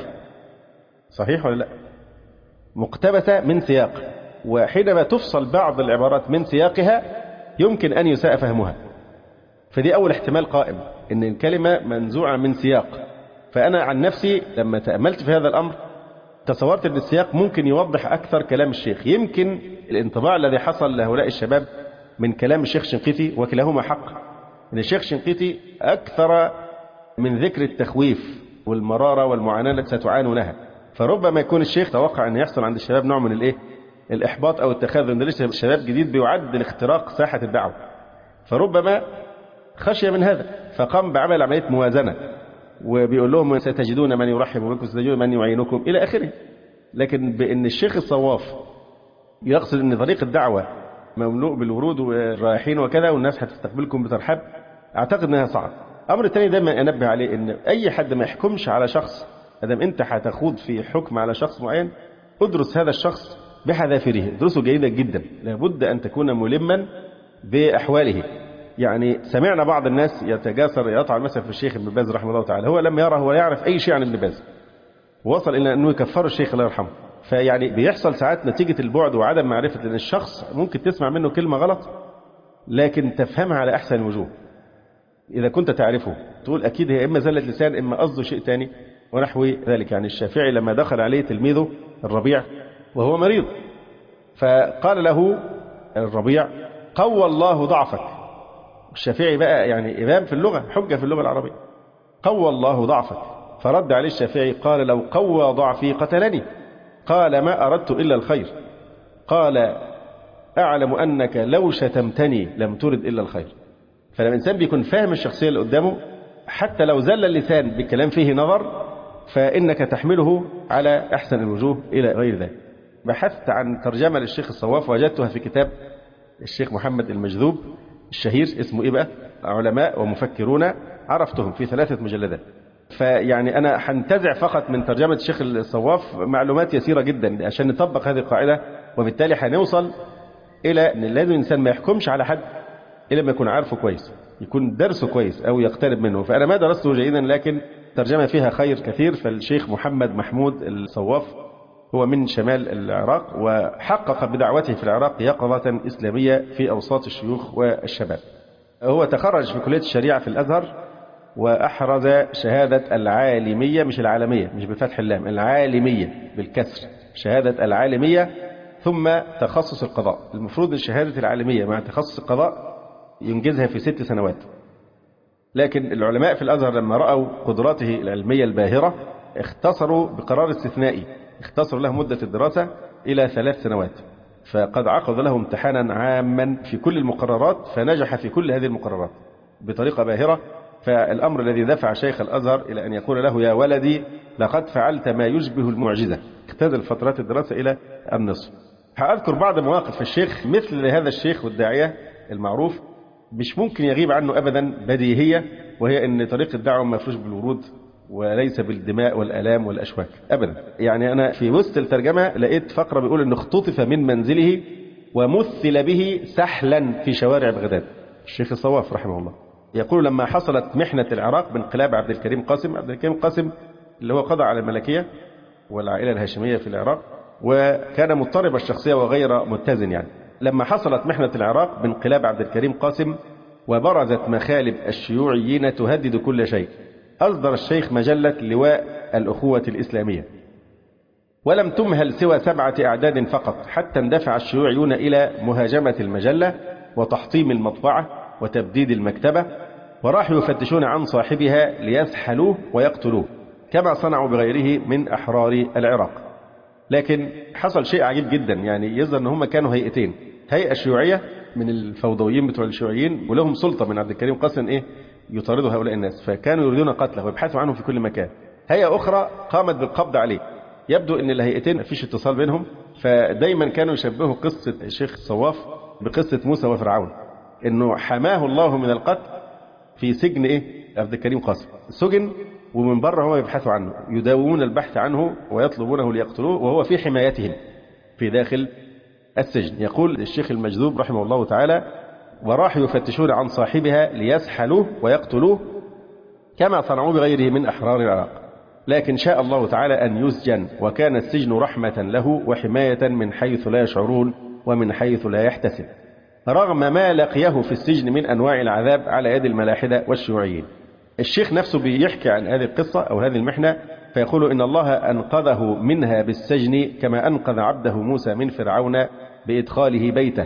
صحيح ولا لا؟ مقتبسة من سياق، وحينما تفصل بعض العبارات من سياقها يمكن أن يساء فهمها. فدي أول احتمال قائم، أن الكلمة منزوعة من سياق. فأنا عن نفسي لما تأملت في هذا الأمر تصورت أن السياق ممكن يوضح أكثر كلام الشيخ. يمكن الانطباع الذي حصل لهؤلاء الشباب من كلام الشيخ شنقيطي وكلاهما حق، أن الشيخ شنقيطي أكثر من ذكر التخويف والمرارة والمعاناة التي ستعانونها. فربما يكون الشيخ توقع أن يحصل عند الشباب نوع من الإحباط أو التخاذل، أن لسه الشباب جديد بيعد لاختراق ساحة الدعوة، فربما خشية من هذا فقام بعمل عملية موازنة وبيقول لهم ستجدون من يرحب بكم ستجدون من يعينكم إلى آخره. لكن بأن الشيخ الصواف يقصد أن طريق الدعوة مملوء بالورود والرائحين وكذا والناس هتستقبلكم بترحاب، أعتقد أنها صعب. أمر الثاني دايما أنبه عليه أن أي حد ما يحكمش على شخص، أدام أنت هتخوض في حكم على شخص معين ادرس هذا الشخص بحذافيره، ادرسه جيدا جدا، لابد أن تكون ملما بأحواله. يعني سمعنا بعض الناس يتجاسر يطعن مثلا في الشيخ ابن باز رحمه الله تعالى، هو لم يره ولا يعرف أي شيء عن ابن باز، وصل إلى أنه يكفر الشيخ الله يرحمه. فيعني بيحصل ساعات نتيجة البعد وعدم معرفة، لأن الشخص ممكن تسمع منه كلمة غلط لكن تفهمها على أحسن الوجوه. إذا كنت تعرفه تقول أكيد هي إما زلة لسان إما قصده شيء تاني ونحو ذلك. يعني الشافعي لما دخل عليه تلميذه الربيع وهو مريض، فقال له الربيع: قوى الله ضعفك. الشافعي بقى يعني إمام في اللغة، حجة في اللغة العربية، قوى الله ضعفك. فرد عليه الشافعي قال: لو قوى ضعفي قتلني. قال: ما أردت إلا الخير. قال: أعلم أنك لو شتمتني لم ترد إلا الخير. فلما الإنسان بيكون فاهم الشخصية اللي قدامه، حتى لو زل اللسان بكلام فيه نظر فإنك تحمله على أحسن الوجوه إلى غير ذلك. بحثت عن ترجمة للشيخ الصواف وجدتها في كتاب الشيخ محمد المجذوب الشهير، اسمه إيه بقى؟ علماء ومفكرون عرفتهم، في 3 مجلدات. فيعني أنا هنتزع فقط من ترجمة الشيخ الصواف معلومات يسيرة جدا عشان نطبق هذه القاعدة، وبالتالي هنوصل إلى أن لازم الإنسان ما يحكمش على حد إلا ما يكون عارفه كويس، يكون درسه كويس أو يقترب منه. فأنا ما درسته جيدا لكن ترجمة فيها خير كثير. فالشيخ محمد محمود الصواف هو من شمال العراق، وحقق بدعوته في العراق يقظة إسلامية في أوساط الشيوخ والشباب. هو تخرج في كلية الشريعة في الأزهر، وأحرز شهادة العالمية، مش العالمية، مش بفتح اللام، العالمية بالكسر، شهادة العالمية، ثم تخصص القضاء. المفروض الشهادة العالمية مع تخصص القضاء ينجزها في 6 سنوات، لكن العلماء في الأزهر لما رأوا قدراته العلمية الباهرة اختصروا بقرار استثنائي، اختصروا له مدة الدراسة إلى 3 سنوات. فقد عقد له امتحانا عاما في كل المقررات، فنجح في كل هذه المقررات بطريقة باهرة. فالأمر الذي دفع شيخ الأزهر إلى أن يقول له: يا ولدي لقد فعلت ما يشبه المعجزة، اختزل فترات الدراسة إلى النصف. هأذكر بعض مواقف الشيخ مثل هذا الشيخ والداعية المعروف مش ممكن يغيب عنه أبدا بديهية، وهي أن طريق الدعوة مفروش بالورود وليس بالدماء والآلام والأشواك أبدا. يعني أنا في وسط الترجمة لقيت فقرة بيقول أنه اختطف من منزله ومثل به سحلا في شوارع بغداد. الشيخ الصواف رحمه الله يقول: لما حصلت محنة العراق بانقلاب عبد الكريم قاسم اللي هو قضى على الملكية والعائلة الهاشمية في العراق، وكان مضطرب الشخصية وغير متزن. يعني لما حصلت محنة العراق بانقلاب عبد الكريم قاسم وبرزت مخالب الشيوعيين تهدد كل شيء، أصدر الشيخ مجلة لواء الأخوة الإسلامية، ولم تمهل سوى 7 أعداد فقط حتى اندفع الشيوعيون إلى مهاجمة المجلة وتحطيم المطبعة وتبديد المكتبة، وراحوا يفتشون عن صاحبها ليسحلوه ويقتلوه كما صنعوا بغيره من أحرار العراق. لكن حصل شيء عجيب جدا، يعني يظهر أن هم كانوا هيئتين: هيئة شيوعية من الفوضويين بتوع الشيوعيين ولهم سلطة من عبد الكريم قاسم يطاردوا هؤلاء الناس، فكانوا يريدون قتله ويبحثوا عنه في كل مكان. هيئة أخرى قامت بالقبض عليه. يبدو أن الهيئتين مفيش اتصال بينهم، فدايما كانوا يشبهوا قصة الشيخ الصواف بقصة موسى وفرعون، أنه حماه الله من القتل في سجن عبد الكريم قاسم، سجن ومن بره هم يبحثوا عنه، يداومون البحث عنه ويطلبونه ليقتلوه وهو في حمايتهم في داخل السجن. يقول الشيخ المجذوب رحمه الله تعالى: وراحوا يفتشون عن صاحبها ليسحلوه ويقتلوه كما صنعوا بغيره من أحرار العراق، لكن شاء الله تعالى أن يسجن، وكان السجن رحمة له وحماية من حيث لا يشعرون ومن حيث لا يحتسب، رغم ما لقيه في السجن من أنواع العذاب على يد الملاحدة والشيوعيين. الشيخ نفسه بيحكي عن هذه القصة أو هذه المحنة فيقول: إن الله أنقذه منها بالسجن كما أنقذ عبده موسى من فرعون بإدخاله بيته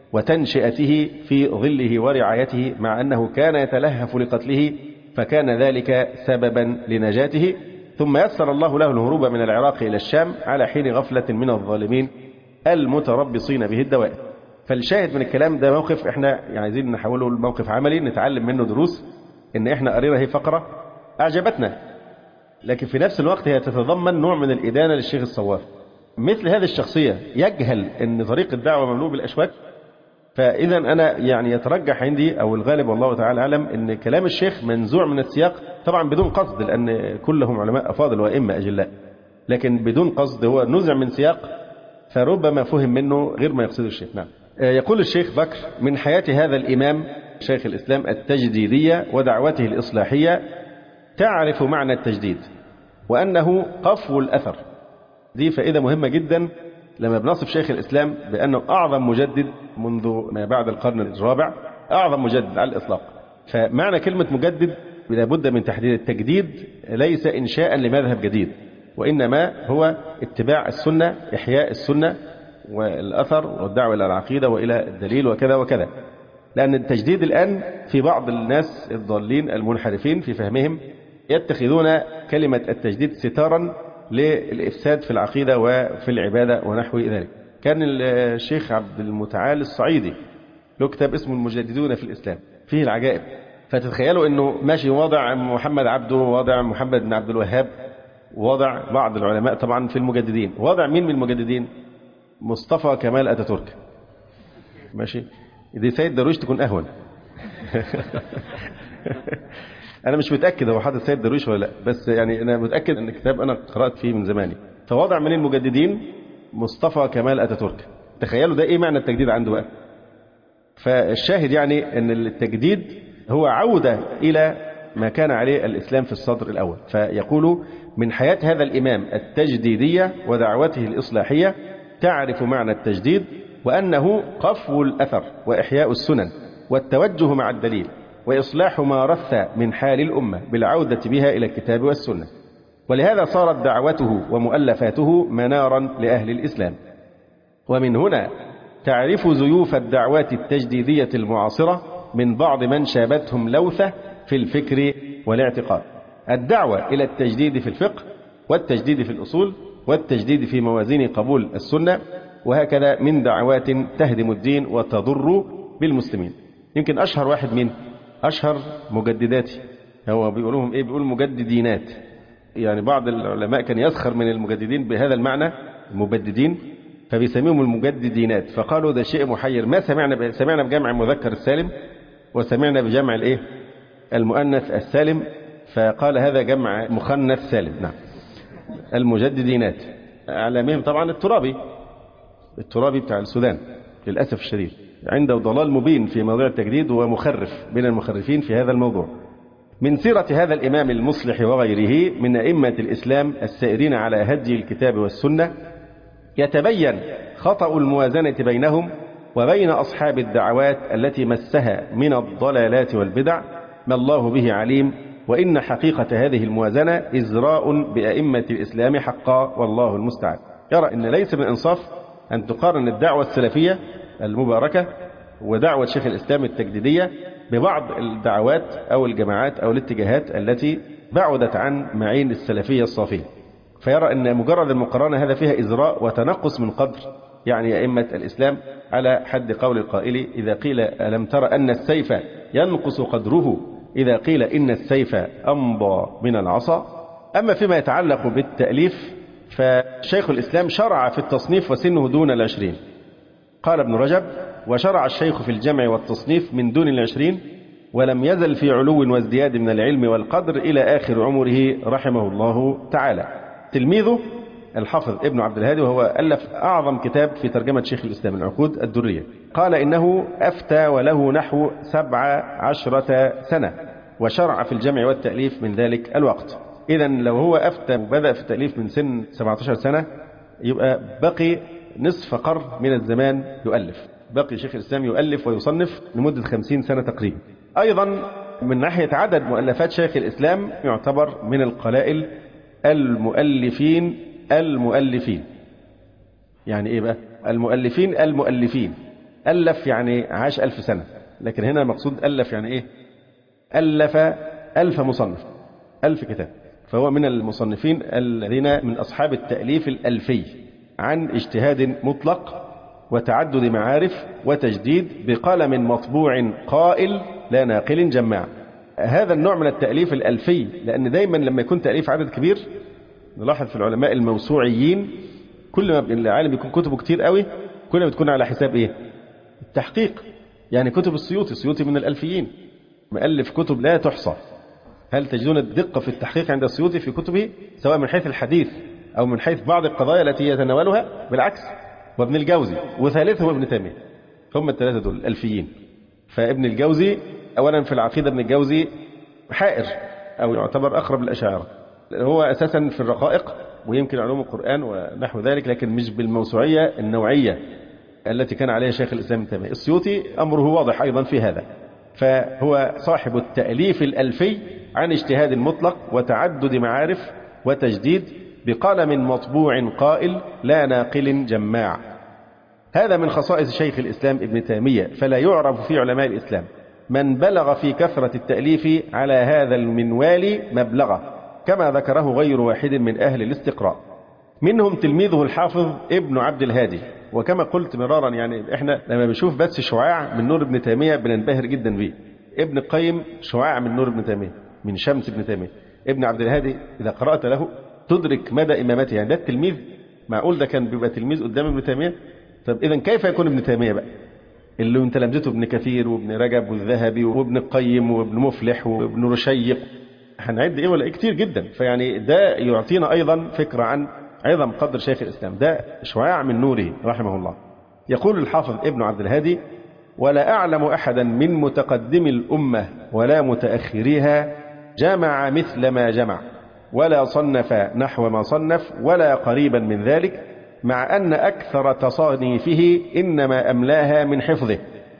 وتنشئته في ظله ورعايته، مع أنه كان يتلهف لقتله فكان ذلك سببا لنجاته، ثم يسر الله له الهروب من العراق إلى الشام على حين غفلة من الظالمين المتربصين به الدوائر. فالشاهد من الكلام ده موقف احنا عايزين نحوله لموقف عملي نتعلم منه دروس. ان احنا قرينا هي فقرة اعجبتنا، لكن في نفس الوقت هي تتضمن نوع من الإدانة للشيخ الصواف. مثل هذه الشخصية يجهل ان طريق الدعوة مملوء بالأشواك. فإذا أنا يعني يترجح عندي أو الغالب والله تعالى أعلم أن كلام الشيخ منزوع من السياق، طبعا بدون قصد لأن كلهم علماء أفاضل وأئمة أجلاء، لكن بدون قصد هو نزع من سياق فربما فهم منه غير ما يقصده الشيخ. نعم. يقول الشيخ بكر: من حياة هذا الإمام شيخ الإسلام التجديدية ودعوته الإصلاحية تعرف معنى التجديد وأنه قفو الأثر. دي فائدة مهمة جدا لما بنصف شيخ الإسلام بأنه أعظم مجدد منذ ما بعد القرن الرابع، أعظم مجدد على الإطلاق. فمعنى كلمة مجدد لابد من تحديد. التجديد ليس إنشاء لمذهب جديد، وإنما هو اتباع السنة، إحياء السنة والأثر والدعوة إلى العقيدة وإلى الدليل وكذا وكذا. لأن التجديد الآن في بعض الناس الضالين المنحرفين في فهمهم يتخذون كلمة التجديد ستارا للإفساد في العقيدة وفي العبادة ونحو ذلك. كان الشيخ عبد المتعال الصعيدي له كتاب اسمه المجددون في الإسلام فيه العجائب. فتتخيلوا أنه ماشي واضع محمد عبده، واضع محمد بن عبد الوهاب، واضع بعض العلماء طبعا في المجددين. واضع مين من المجددين؟ مصطفى كمال أتاتورك. ماشي، دي سيد درويش تكون أهون. أنا مش متأكد هو حاطط سيد درويش ولا لا، بس يعني أنا متأكد أن الكتاب أنا قرأت فيه من زماني. فوضع من المجددين مصطفى كمال أتاتورك. تخيلوا ده إيه معنى التجديد عنده بقى. فالشاهد يعني أن التجديد هو عودة إلى ما كان عليه الإسلام في الصدر الأول. فيقول من حياة هذا الإمام التجديدية ودعوته الإصلاحية تعرف معنى التجديد وأنه قفو الأثر وإحياء السنن والتوجه مع الدليل وإصلاح ما رث من حال الأمة بالعودة بها إلى الكتاب والسنة. ولهذا صارت دعوته ومؤلفاته منارا لأهل الإسلام. ومن هنا تعرف زيوف الدعوات التجديدية المعاصرة من بعض من شابتهم لوثة في الفكر والاعتقاد. الدعوة إلى التجديد في الفقه والتجديد في الأصول والتجديد في موازين قبول السنة، وهكذا من دعوات تهدم الدين وتضر بالمسلمين. يمكن أشهر واحد من أشهر مجدداتي هو بيقولوهم إيه؟ بيقول مجددينات. يعني بعض العلماء كان يسخر من المجددين بهذا المعنى، المبددين، فبيسميهم المجددينات. فقالوا ده شيء محير، ما سمعنا بجمع المذكر السالم وسمعنا بجمع الايه المؤنث السالم، فقال هذا جمع مخنث سالم. نعم، المجددينات. أعلامهم طبعا الترابي بتاع السودان للأسف الشديد، عنده ضلال مبين في موضوع التجديد ومخرف من المخرفين في هذا الموضوع. من سيرة هذا الإمام المصلح وغيره من أئمة الإسلام السائرين على هدي الكتاب والسنة يتبين خطأ الموازنة بينهم وبين أصحاب الدعوات التي مسها من الضلالات والبدع ما الله به عليم. وإن حقيقة هذه الموازنة إزراء بأئمة الإسلام حقا، والله المستعان. يرى أن ليس من إنصاف أن تقارن الدعوة السلفية المباركة ودعوة شيخ الإسلام التجديدية ببعض الدعوات أو الجماعات أو الاتجاهات التي بعدت عن معين السلفية الصافية. فيرى أن مجرد المقارنة هذا فيها إزراء وتنقص من قدر يعني أئمة الإسلام، على حد قول القائل إذا قيل ألم ترى أن السيف ينقص قدره إذا قيل إن السيف أمضى من العصا. أما فيما يتعلق بالتأليف فشيخ الإسلام شرع في التصنيف وسنه دون 20، قال ابن رجب: وشرع الشيخ في الجمع والتصنيف من دون 20، ولم يزل في علو وازدياد من العلم والقدر إلى آخر عمره رحمه الله تعالى. تلميذه الحافظ ابن عبد الهادي، وهو ألف أعظم كتاب في ترجمة شيخ الإسلام العقود الدرية، قال إنه أفتى وله نحو 17 سنة، وشرع في الجمع والتأليف من ذلك الوقت. إذا لو هو أفتى وبدأ في التأليف من سن 17 سنة يبقى بقي نصف قرن من الزمان يؤلف، بقي شيخ الإسلام يؤلف ويصنف لمدة 50 سنة تقريبا. أيضا من ناحية عدد مؤلفات شيخ الإسلام يعتبر من القلائل المؤلفين. يعني إيه بقى المؤلفين؟ ألف يعني عاش 1000 سنة، لكن هنا المقصود ألف يعني إيه؟ ألف 1000 مصنف، 1000 كتاب. فهو من المصنفين الذين من أصحاب التأليف الألفي عن اجتهاد مطلق وتعدد معارف وتجديد بقلم مطبوع قائل لا ناقل جماع. هذا النوع من التأليف الألفي، لأن دايما لما يكون تأليف عدد كبير نلاحظ في العلماء الموسوعيين كل ما العالم يكون كتبه كتير قوي كل ما بتكون على حساب إيه؟ التحقيق. يعني كتب السيوطي من الألفيين، مؤلف كتب لا تحصى. هل تجدون الدقة في التحقيق عند السيوطي في كتبه سواء من حيث الحديث أو من حيث بعض القضايا التي يتناولها؟ بالعكس. وابن الجوزي وثالثه ابن تيمية، هم الثلاثة دول الألفيين. فابن الجوزي أولا في العقيدة ابن الجوزي حائر أو يعتبر أقرب الأشاعرة، هو أساسا في الرقائق ويمكن علوم القرآن ونحو ذلك، لكن مش بالموسوعية النوعية التي كان عليها شيخ الإسلام ابن تيمية. السيوطي أمره واضح أيضا في هذا، فهو صاحب التأليف الألفي عن اجتهاد مطلق وتعدد معارف وتجديد بقلم مطبوع قائل لا ناقل جماع. هذا من خصائص شيخ الإسلام ابن تيمية، فلا يعرف في علماء الإسلام من بلغ في كثرة التأليف على هذا المنوال مبلغه، كما ذكره غير واحد من أهل الاستقراء. منهم تلميذه الحافظ ابن عبد الهادي، وكما قلت مرارا يعني احنا لما بنشوف بس شعاع من نور ابن تيمية بننبهر جدا به. ابن القيم شعاع من نور ابن تيمية، من شمس ابن تيمية. ابن عبد الهادي إذا قرأت له تدرك مدى إمامته، يعني ده التلميذ، معقول ده كان بيبقى تلميذ قدام ابن تيمية؟ طب إذا كيف يكون ابن تيمية بقى اللي من تلامذته ابن كثير وابن رجب والذهبي وابن القيم وابن مفلح وابن رشيق، هنعد ايه ولا ايه كتير جدا. فيعني ده يعطينا ايضا فكرة عن عظم قدر شيخ الاسلام، ده شعاع من نوره رحمه الله. يقول الحافظ ابن عبد الهادي: ولا اعلم احدا من متقدم الامة ولا متاخريها جمع مثل ما جمع، ولا صنف نحو ما صنف، ولا قريبا من ذلك، مع ان اكثر تصانيفه انما املاها من حفظه،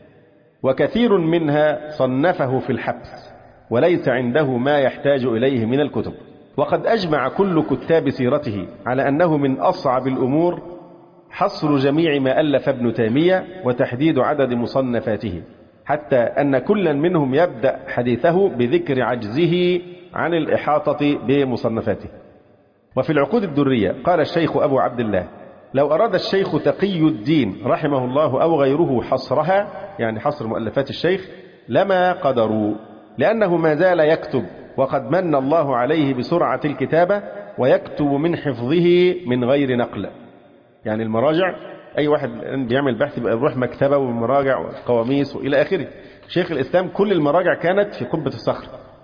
وكثير منها صنفه في الحبس وليس عنده ما يحتاج إليه من الكتب. وقد أجمع كل كتاب سيرته على أنه من أصعب الأمور حصر جميع ما ألف ابن تيمية وتحديد عدد مصنفاته، حتى أن كلا منهم يبدأ حديثه بذكر عجزه عن الإحاطة بمصنفاته. وفي العقود الدرية قال الشيخ أبو عبد الله: لو أراد الشيخ تقي الدين رحمه الله أو غيره حصرها، يعني حصر مؤلفات الشيخ، لما قدروا، لأنه ما زال يكتب، وقد من الله عليه بسرعة الكتابة، ويكتب من حفظه من غير نقل. يعني المراجع، أي واحد بيعمل بحث يبقى يروح مكتبة ومراجع وقواميس وإلى آخره. شيخ الإسلام كل المراجع كانت في قبة الصخر.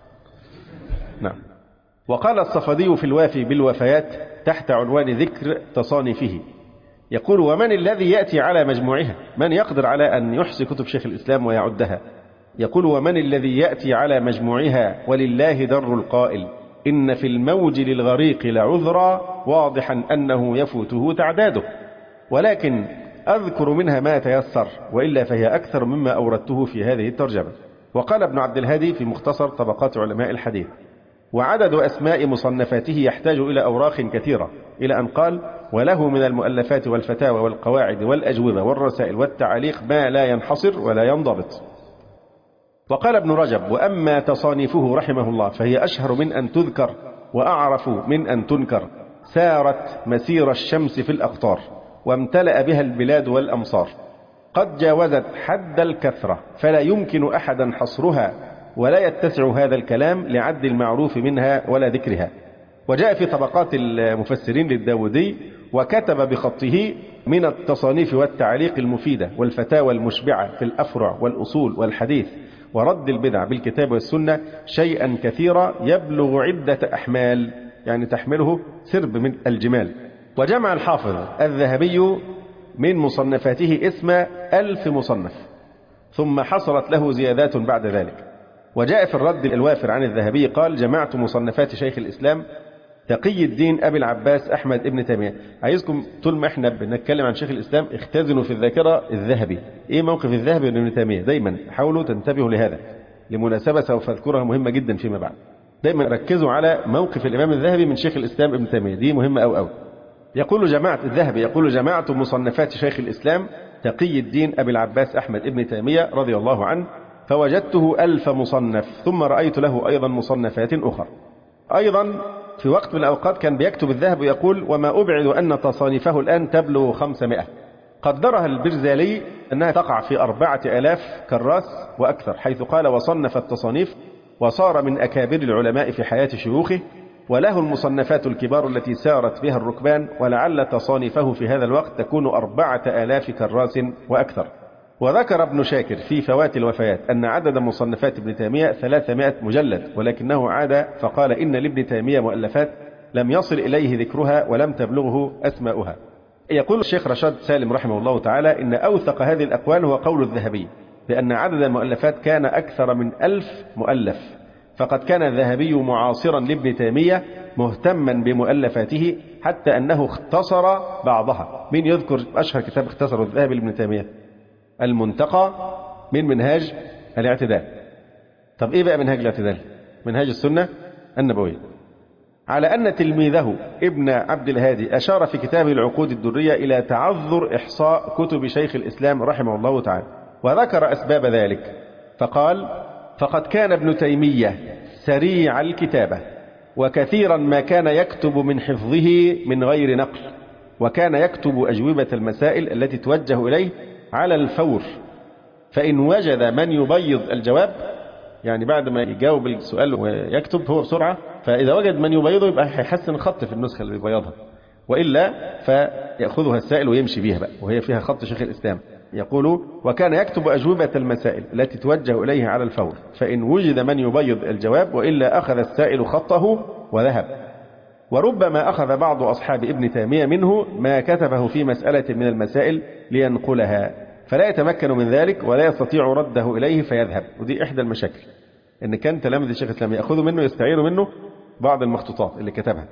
نعم. وقال الصفدي في الوافي بالوفيات تحت عنوان ذكر تصانيفه، يقول: ومن الذي يأتي على مجموعها؟ من يقدر على أن يحصي كتب شيخ الإسلام ويعدها؟ يقول: ومن الذي يأتي على مجموعها؟ ولله در القائل: إن في الموج للغريق لعذرا، واضحا أنه يفوته تعداده، ولكن أذكر منها ما تيسر، وإلا فهي أكثر مما أوردته في هذه الترجمة. وقال ابن عبد الهادي في مختصر طبقات علماء الحديث: وعدد أسماء مصنفاته يحتاج إلى أوراق كثيرة، إلى أن قال: وله من المؤلفات والفتاوى والقواعد والأجوبة والرسائل والتعليق ما لا ينحصر ولا ينضبط. وقال ابن رجب: وأما تصانيفه رحمه الله فهي أشهر من أن تذكر وأعرف من أن تنكر، سارت مسير الشمس في الأقطار، وامتلأ بها البلاد والأمصار، قد جاوزت حد الكثرة، فلا يمكن أحدا حصرها، ولا يتسع هذا الكلام لعد المعروف منها ولا ذكرها. وجاء في طبقات المفسرين للداودي: وكتب بخطه من التصانيف والتعليق المفيدة والفتاوى المشبعة في الأفرع والأصول والحديث ورد البدع بالكتاب والسنة شيئا كثيرا يبلغ عدة أحمال، يعني تحمله سرب من الجمال. وجمع الحافظ الذهبي من مصنفاته 1000 مصنف، ثم حصلت له زيادات بعد ذلك. وجاء في الرد الوافر عن الذهبي قال: جمعت مصنفات شيخ الإسلام تقي الدين أبي العباس أحمد ابن تيمية. عايزكم طول ما احنا بنتكلم عن شيخ الإسلام اختزنوا في الذاكرة الذهبي. ايه موقف الذهبي من ابن تيمية؟ دايما حاولوا تنتبهوا لهذا لمناسبة سوف أذكرها مهمة جدا فيما بعد. دايما ركزوا على موقف الإمام الذهبي من شيخ الإسلام ابن تيمية، دي مهمة أو. يقول الذهبي يقول: جمعت مصنفات شيخ الإسلام تقي الدين أبي العباس أحمد ابن تيمية رضي الله عنه، فوجدته 1000 مصنف، ثم رأيت له أيضا مصنفات أخرى. أيضا في وقت من الأوقات كان بيكتب الذهب ويقول: وما أبعد أن تصانيفه الآن تبلغ 500. قدرها البرزالي أنها تقع في 4000 كراس وأكثر، حيث قال: وصنف التصانيف وصار من أكابر العلماء في حياة شيوخه، وله المصنفات الكبار التي سارت بها الركبان، ولعل تصانيفه في هذا الوقت تكون 4000 كراس وأكثر. وذكر ابن شاكر في فوات الوفيات أن عدد مصنفات ابن تيمية 300 مجلد، ولكنه عاد فقال: إن لابن تيمية مؤلفات لم يصل إليه ذكرها ولم تبلغه أسماؤها. يقول الشيخ رشاد سالم رحمه الله تعالى: إن أوثق هذه الأقوال هو قول الذهبي، بأن عدد المؤلفات كان أكثر من 1000 مؤلف، فقد كان الذهبي معاصرا لابن تيمية مهتما بمؤلفاته حتى أنه اختصر بعضها. من يذكر أشهر كتاب اختصره الذهبي لابن تيمية؟ المنتقى من منهاج الاعتدال. طب إيه بقى منهاج الاعتدال؟ منهاج السنة النبوية. على أن تلميذه ابن عبد الهادي أشار في كتابه العقود الدرية إلى تعذر إحصاء كتب شيخ الإسلام رحمه الله تعالى، وذكر أسباب ذلك فقال: فقد كان ابن تيمية سريع الكتابة، وكثيرا ما كان يكتب من حفظه من غير نقل، وكان يكتب أجوبة المسائل التي توجه إليه على الفور، فإن وجد من يبيض الجواب، يعني بعد ما يجاوب السؤال ويكتب هو بسرعة، فإذا وجد من يبيضه يبقى هيحسن الخط في النسخة اللي بيبيضها، وإلا فيأخذها السائل ويمشي بيها بقى وهي فيها خط شيخ الإسلام. يقول: وكان يكتب أجوبة المسائل التي توجه إليه على الفور، فإن وجد من يبيض الجواب، وإلا أخذ السائل خطه وذهب. وربما أخذ بعض أصحاب ابن تيمية منه ما كتبه في مسألة من المسائل لينقلها، فلا يتمكن من ذلك ولا يستطيع رده إليه فيذهب. ودي إحدى المشاكل، إن كان تلامذة الشيخ الإسلام يأخذوا منه يستعيروا منه بعض المخطوطات اللي كتبها،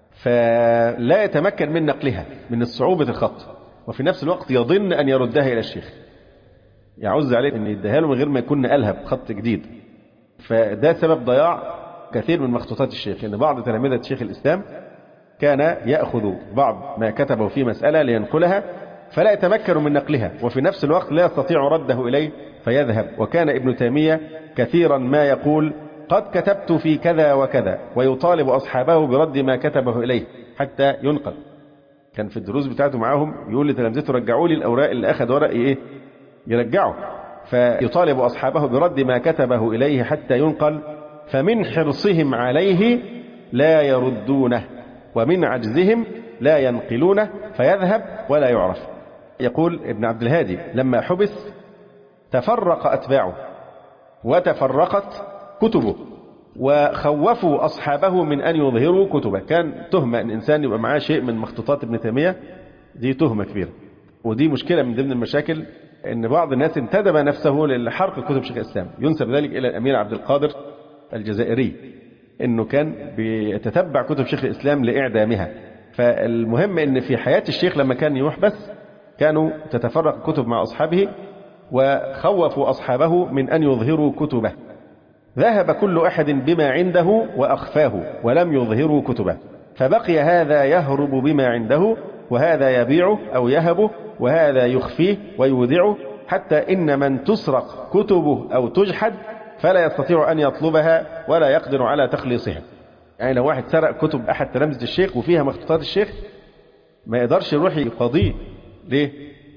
فلا يتمكن من نقلها من صعوبة الخط، وفي نفس الوقت يظن أن يردها إلى الشيخ، يعوز عليه أن يديها له من غير ما يكون نقلها بخط جديد. فده سبب ضياع كثير من مخطوطات الشيخ، إن بعض تلامذة شيخ الإسلام كان يأخذ بعض ما كتبه في مسألة لينقلها، فلا يتمكن من نقلها، وفي نفس الوقت لا يستطيع رده إليه فيذهب. وكان ابن تيمية كثيرا ما يقول: قد كتبت في كذا وكذا، ويطالب أصحابه برد ما كتبه إليه حتى ينقل. كان في الدروس بتاعته معاهم يقول لتلامذته: رجعوا لي الأوراق اللي أخذ ورق إيه يرجعه، فيطالب أصحابه برد ما كتبه إليه حتى ينقل، فمن حرصهم عليه لا يردونه، ومن عجزهم لا ينقلونه، فيذهب ولا يعرف. يقول ابن عبد الهادي: لما حبس تفرق أتباعه وتفرقت كتبه، وخوفوا أصحابه من أن يظهروا كتبه. كان تهمة أن إنسان يبقى معاه شيء من مخطوطات ابن تيمية، دي تهمة كبيرة، ودي مشكلة من ضمن المشاكل، أن بعض الناس انتدب نفسه لحرق كتب شيخ الإسلام. ينسب ذلك إلى الأمير عبد القادر الجزائري، أنه كان بيتتبع كتب شيخ الإسلام لإعدامها. فالمهم أن في حياة الشيخ لما كان يحبس كانوا تتفرق كتب مع أصحابه، وخوفوا أصحابه من أن يظهروا كتبه. ذهب كل أحد بما عنده وأخفاه ولم يظهروا كتبه، فبقي هذا يهرب بما عنده، وهذا يبيعه أو يهبه، وهذا يخفيه ويودعه، حتى إن من تسرق كتبه أو تجحد فلا يستطيع أن يطلبها ولا يقدر على تخليصها. يعني لو واحد سرق كتب أحد تلامذة الشيخ وفيها مخطوطات الشيخ ما يقدرش يروح يقاضيه. ليه؟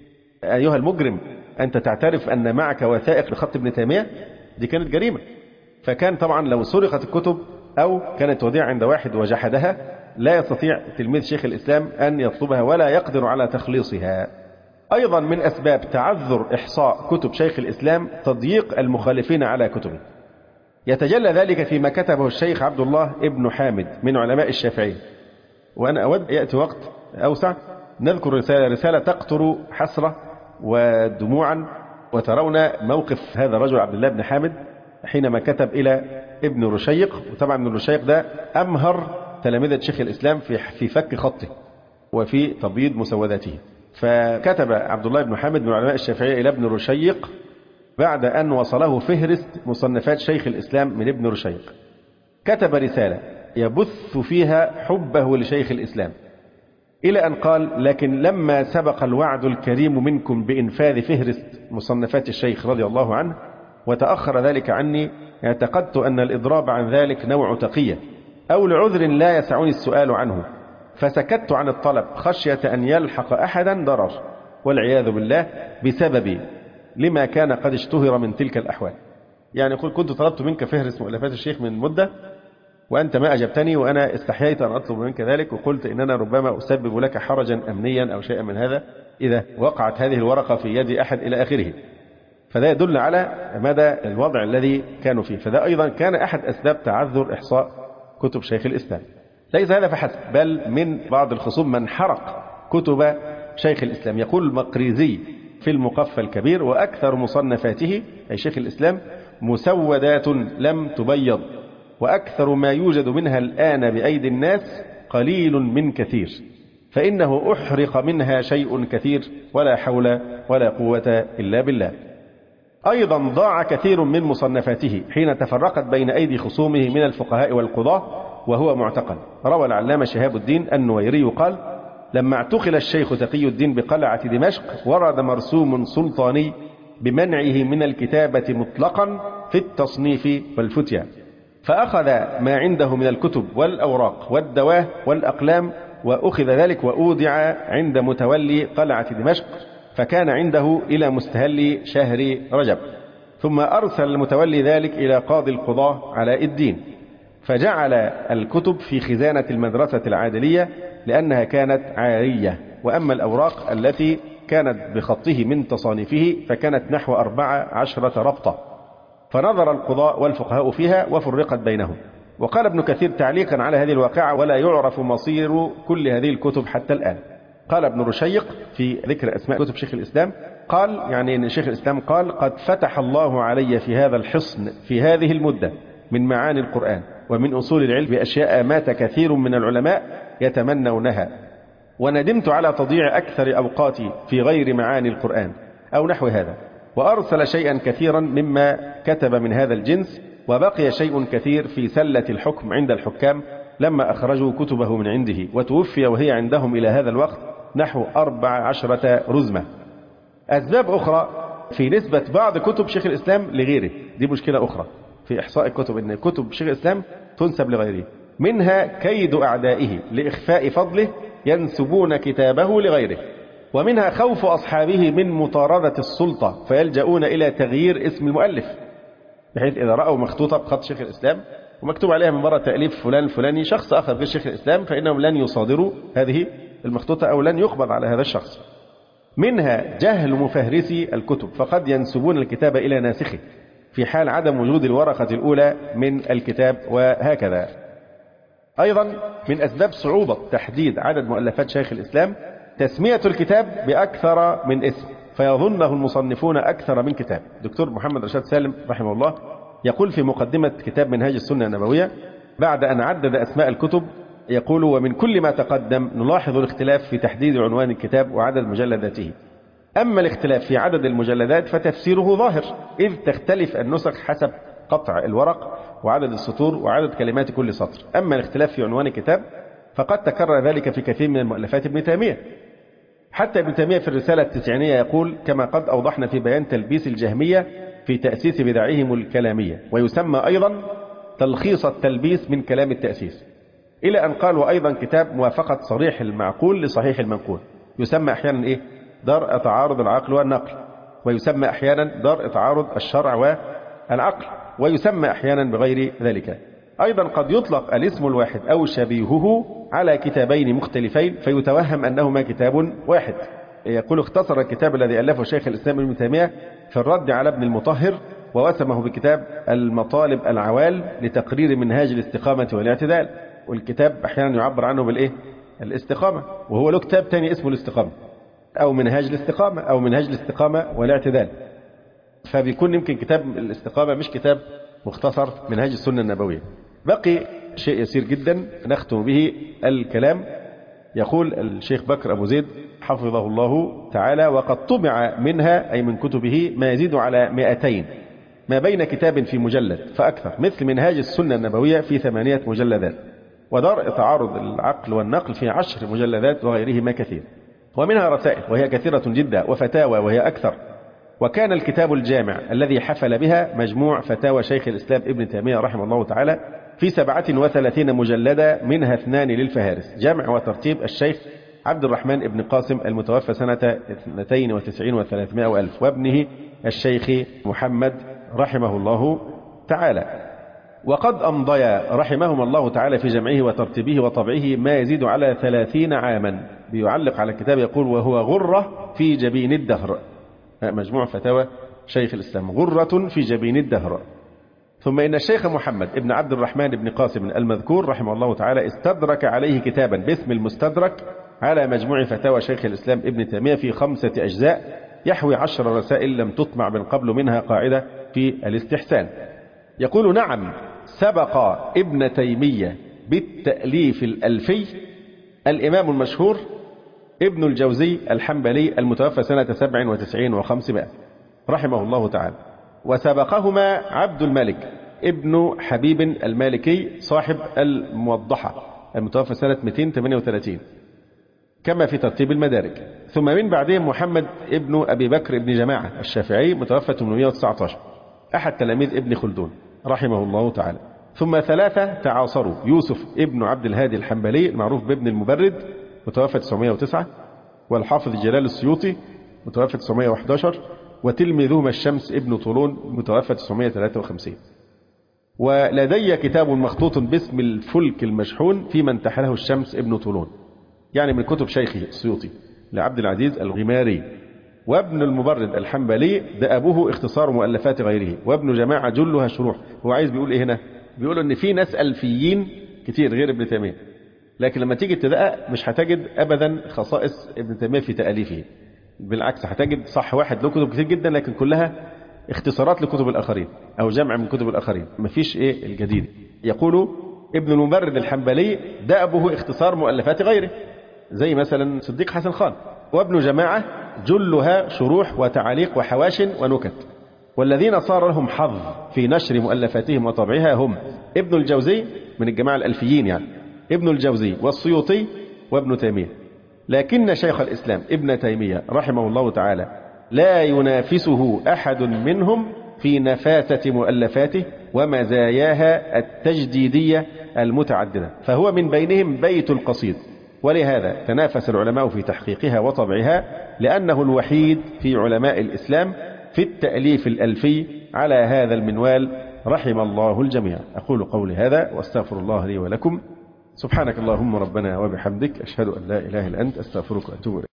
أيها المجرم، أنت تعترف أن معك وثائق لخط ابن تيمية؟ دي كانت جريمة. فكان طبعا لو سرقت الكتب أو كانت وديعة عند واحد وجحدها لا يستطيع تلميذ شيخ الإسلام أن يطلبها ولا يقدر على تخليصها. أيضا من أسباب تعذر إحصاء كتب شيخ الإسلام تضييق المخالفين على كتبه. يتجلى ذلك فيما كتبه الشيخ عبد الله ابن حامد من علماء الشافعية، وأنا أود يأتي وقت أوسع نذكر رسالة تقطر حسرة ودموعا، وترون موقف هذا الرجل عبد الله بن حامد حينما كتب إلى ابن رشيق. وطبعا ابن رشيق ده أمهر تلامذة شيخ الإسلام في فك خطه وفي تبييض مسوداته. فكتب عبد الله بن حامد من علماء الشافعية إلى ابن رشيق بعد أن وصله فهرست مصنفات شيخ الإسلام من ابن رشيق. كتب رسالة يبث فيها حبه لشيخ الإسلام، إلى أن قال: لكن لما سبق الوعد الكريم منكم بإنفاذ فهرست مصنفات الشيخ رضي الله عنه وتأخر ذلك عني، اعتقدت أن الإضراب عن ذلك نوع تقية أو لعذر لا يسعني السؤال عنه، فسكت عن الطلب خشية أن يلحق أحدا ضرر والعياذ بالله بسببي، لما كان قد اشتهر من تلك الأحوال. يعني يقول: كنت طلبت منك فهرس مؤلفات الشيخ من مدة وأنت ما أجبتني، وأنا استحييت أن أطلب منك ذلك، وقلت إننا ربما أسبب لك حرجا أمنيا أو شيئا من هذا إذا وقعت هذه الورقة في يد أحد إلى آخره. فده يدل على مدى الوضع الذي كانوا فيه. فده أيضا كان أحد أسباب تعذر إحصاء كتب شيخ الإسلام. ليس هذا فحسب، بل من بعض الخصوم من حرق كتب شيخ الإسلام. يقول المقريزي في المقفى الكبير، وأكثر مصنفاته أي شيخ الإسلام مسودات لم تبيض، وأكثر ما يوجد منها الآن بأيدي الناس قليل من كثير، فإنه أحرق منها شيء كثير ولا حول ولا قوة إلا بالله. أيضا ضاع كثير من مصنفاته حين تفرقت بين أيدي خصومه من الفقهاء والقضاة وهو معتقل. روى العلامة شهاب الدين النويري قال: لما اعتقل الشيخ تقي الدين بقلعة دمشق ورد مرسوم سلطاني بمنعه من الكتابة مطلقا في التصنيف والفتيا، فأخذ ما عنده من الكتب والأوراق والدواه والأقلام، وأخذ ذلك وأودع عند متولي قلعة دمشق، فكان عنده إلى مستهل شهر رجب، ثم أرسل المتولي ذلك إلى قاضي القضاة علاء الدين، فجعل الكتب في خزانة المدرسة العادلية لأنها كانت عارية، وأما الأوراق التي كانت بخطه من تصانيفه فكانت نحو 14 ربطة، فنظر القضاء والفقهاء فيها وفرقت بينهم. وقال ابن كثير تعليقا على هذه الواقعة: ولا يعرف مصير كل هذه الكتب حتى الآن. قال ابن رشيق في ذكر أسماء كتب شيخ الإسلام، قال يعني إن شيخ الإسلام قال: قد فتح الله علي في هذا الحصن في هذه المدة من معاني القرآن ومن أصول العلم بأشياء مات كثير من العلماء يتمنونها، وندمت على تضييع أكثر أوقاتي في غير معاني القرآن أو نحو هذا، وأرسل شيئا كثيرا مما كتب من هذا الجنس، وبقي شيء كثير في سلة الحكم عند الحكام لما أخرجوا كتبه من عنده، وتوفي وهي عندهم إلى هذا الوقت نحو 14 رزمة. أسباب أخرى في نسبة بعض كتب شيخ الإسلام لغيره، دي مشكلة أخرى في إحصاء الكتب، إن كتب شيخ الإسلام تنسب لغيره، منها كيد أعدائه لإخفاء فضله ينسبون كتابه لغيره، ومنها خوف أصحابه من مطاردة السلطة فيلجؤون إلى تغيير اسم المؤلف، بحيث إذا رأوا مخطوطة بخط شيخ الإسلام ومكتوب عليها من بره تأليف فلان الفلاني شخص آخر غير شيخ الإسلام، فإنهم لن يصادروا هذه المخطوطة أو لن يقبض على هذا الشخص. منها جهل مفهرسي الكتب، فقد ينسبون الكتاب إلى ناسخه في حال عدم وجود الورقة الأولى من الكتاب، وهكذا. أيضا من أسباب صعوبة تحديد عدد مؤلفات شيخ الإسلام تسمية الكتاب بأكثر من اسم، فيظنه المصنفون أكثر من كتاب. دكتور محمد رشاد سالم رحمه الله يقول في مقدمة كتاب منهاج السنة النبوية بعد أن عدد أسماء الكتب، يقول: ومن كل ما تقدم نلاحظ الاختلاف في تحديد عنوان الكتاب وعدد مجلداته. أما الاختلاف في عدد المجلدات فتفسيره ظاهر، إذ تختلف النسخ حسب قطع الورق وعدد السطور وعدد كلمات كل سطر. أما الاختلاف في عنوان الكتاب فقد تكرر ذلك في كثير من مؤلفات ابن تيمية. حتى ابن تيمية في الرسالة التسعينية يقول: كما قد أوضحنا في بيان تلبيس الجهمية في تأسيس بدعهم الكلامية، ويسمى أيضا تلخيص التلبيس من كلام التأسيس، إلى أن قال: وأيضا كتاب موافقة صريح المعقول لصحيح المنقول، يسمى أحيانا إيه؟ درء تعارض العقل والنقل، ويسمى أحيانا درء تعارض الشرع والعقل، ويسمى أحيانا بغير ذلك. أيضا قد يطلق الاسم الواحد أو شبيهه على كتابين مختلفين فيتوهم أنهما كتاب واحد. يقول: اختصر الكتاب الذي ألفه شيخ الإسلام ابن تيمية في الرد على ابن المطهر ووسمه بكتاب المطالب العوال لتقرير منهاج الاستقامة والاعتدال، والكتاب أحيانا يعبر عنه بالإيه؟ الاستقامة، وهو له كتاب تاني اسمه الاستقامة أو منهاج الاستقامة أو منهاج الاستقامة والاعتدال، فبيكون يمكن كتاب الاستقامة مش كتاب مختصر منهاج السنة النبوية. بقي شيء يسير جدا نختم به الكلام. يقول الشيخ بكر أبو زيد حفظه الله تعالى: وقد طبع منها أي من كتبه ما يزيد على 200، ما بين كتاب في مجلد فأكثر، مثل منهاج السنة النبوية في 8 مجلدات، ودرء تعارض العقل والنقل في 10 مجلدات، وغيرهما كثير. ومنها رسائل وهي كثيرة جدا، وفتاوى وهي أكثر. وكان الكتاب الجامع الذي حفل بها مجموع فتاوى شيخ الإسلام ابن تيمية رحمه الله تعالى في 37 مجلدة، منها 2 للفهارس، جمع وترتيب الشيخ عبد الرحمن ابن قاسم المتوفى سنة 92 و300 وألف، وابنه الشيخ محمد رحمه الله تعالى. وقد أمضيا رحمهم الله تعالى في جمعه وترتيبه وطبعه ما يزيد على 30 عاما. بيعلق على الكتاب يقول: وهو غرة في جبين الدهر. مجموع فتاوى شيخ الإسلام غرة في جبين الدهر. ثم إن الشيخ محمد ابن عبد الرحمن ابن قاسم المذكور رحمه الله تعالى استدرك عليه كتابا باسم المستدرك على مجموع فتاوى شيخ الإسلام ابن تيمية في 5 أجزاء، يحوي 10 رسائل لم تطمع من قبل، منها قاعدة في الاستحسان. يقول: نعم، سبق ابن تيمية بالتأليف الألفي الإمام المشهور ابن الجوزي الحنبلي المتوفى سنة 97 و500 رحمه الله تعالى، وسبقهما عبد الملك ابن حبيب المالكي صاحب الموضحة المتوفى سنة 238 كما في ترتيب المدارك. ثم من بعدهم محمد ابن أبي بكر ابن جماعة الشافعي متوفى 819 أحد تلاميذ ابن خلدون رحمه الله تعالى. ثم 3 تعاصروا: يوسف ابن عبد الهادي الحنبلي المعروف بابن المبرد متوفى 909، والحافظ جلال السيوطي متوفى 911، وتلميذهما الشمس ابن طولون متوفى 953. ولدي كتاب مخطوط باسم الفلك المشحون في من تحله الشمس ابن طولون، يعني من كتب شيخه السيوطي لعبد العزيز الغماري. وابن المبرد الحنبلي ده أبوه اختصار مؤلفات غيره، وابن جماعة جلها شروح. هو عايز بيقول إيه هنا؟ بيقول إن في ناس ألفيين كتير غير ابن تيمية، لكن لما تيجي تدقق مش هتجد أبدا خصائص ابن تيمية في تأليفه، بالعكس هتجد صح واحد له كتب كتير جدا لكن كلها اختصارات لكتب الآخرين أو جمع من كتب الآخرين، مفيش إيه الجديد. يقول ابن المبرد الحنبلي ده أبوه اختصار مؤلفات غيره زي مثلا صديق حسن خان. وابن جماعة جلها شروح وتعاليق وحواش ونكت. والذين صار لهم حظ في نشر مؤلفاتهم وطبعها هم ابن الجوزي من الجماعة الألفيين، يعني ابن الجوزي والسيوطي وابن تيمية. لكن شيخ الإسلام ابن تيمية رحمه الله تعالى لا ينافسه أحد منهم في نفاسة مؤلفاته ومزاياها التجديدية المتعددة، فهو من بينهم بيت القصيد. ولهذا تنافس العلماء في تحقيقها وطبعها، لأنه الوحيد في علماء الإسلام في التأليف الألفي على هذا المنوال، رحم الله الجميع. أقول قولي هذا واستغفر الله لي ولكم. سبحانك اللهم ربنا وبحمدك، أشهد أن لا إله إلا أنت، أستغفرك وأتوب إليك.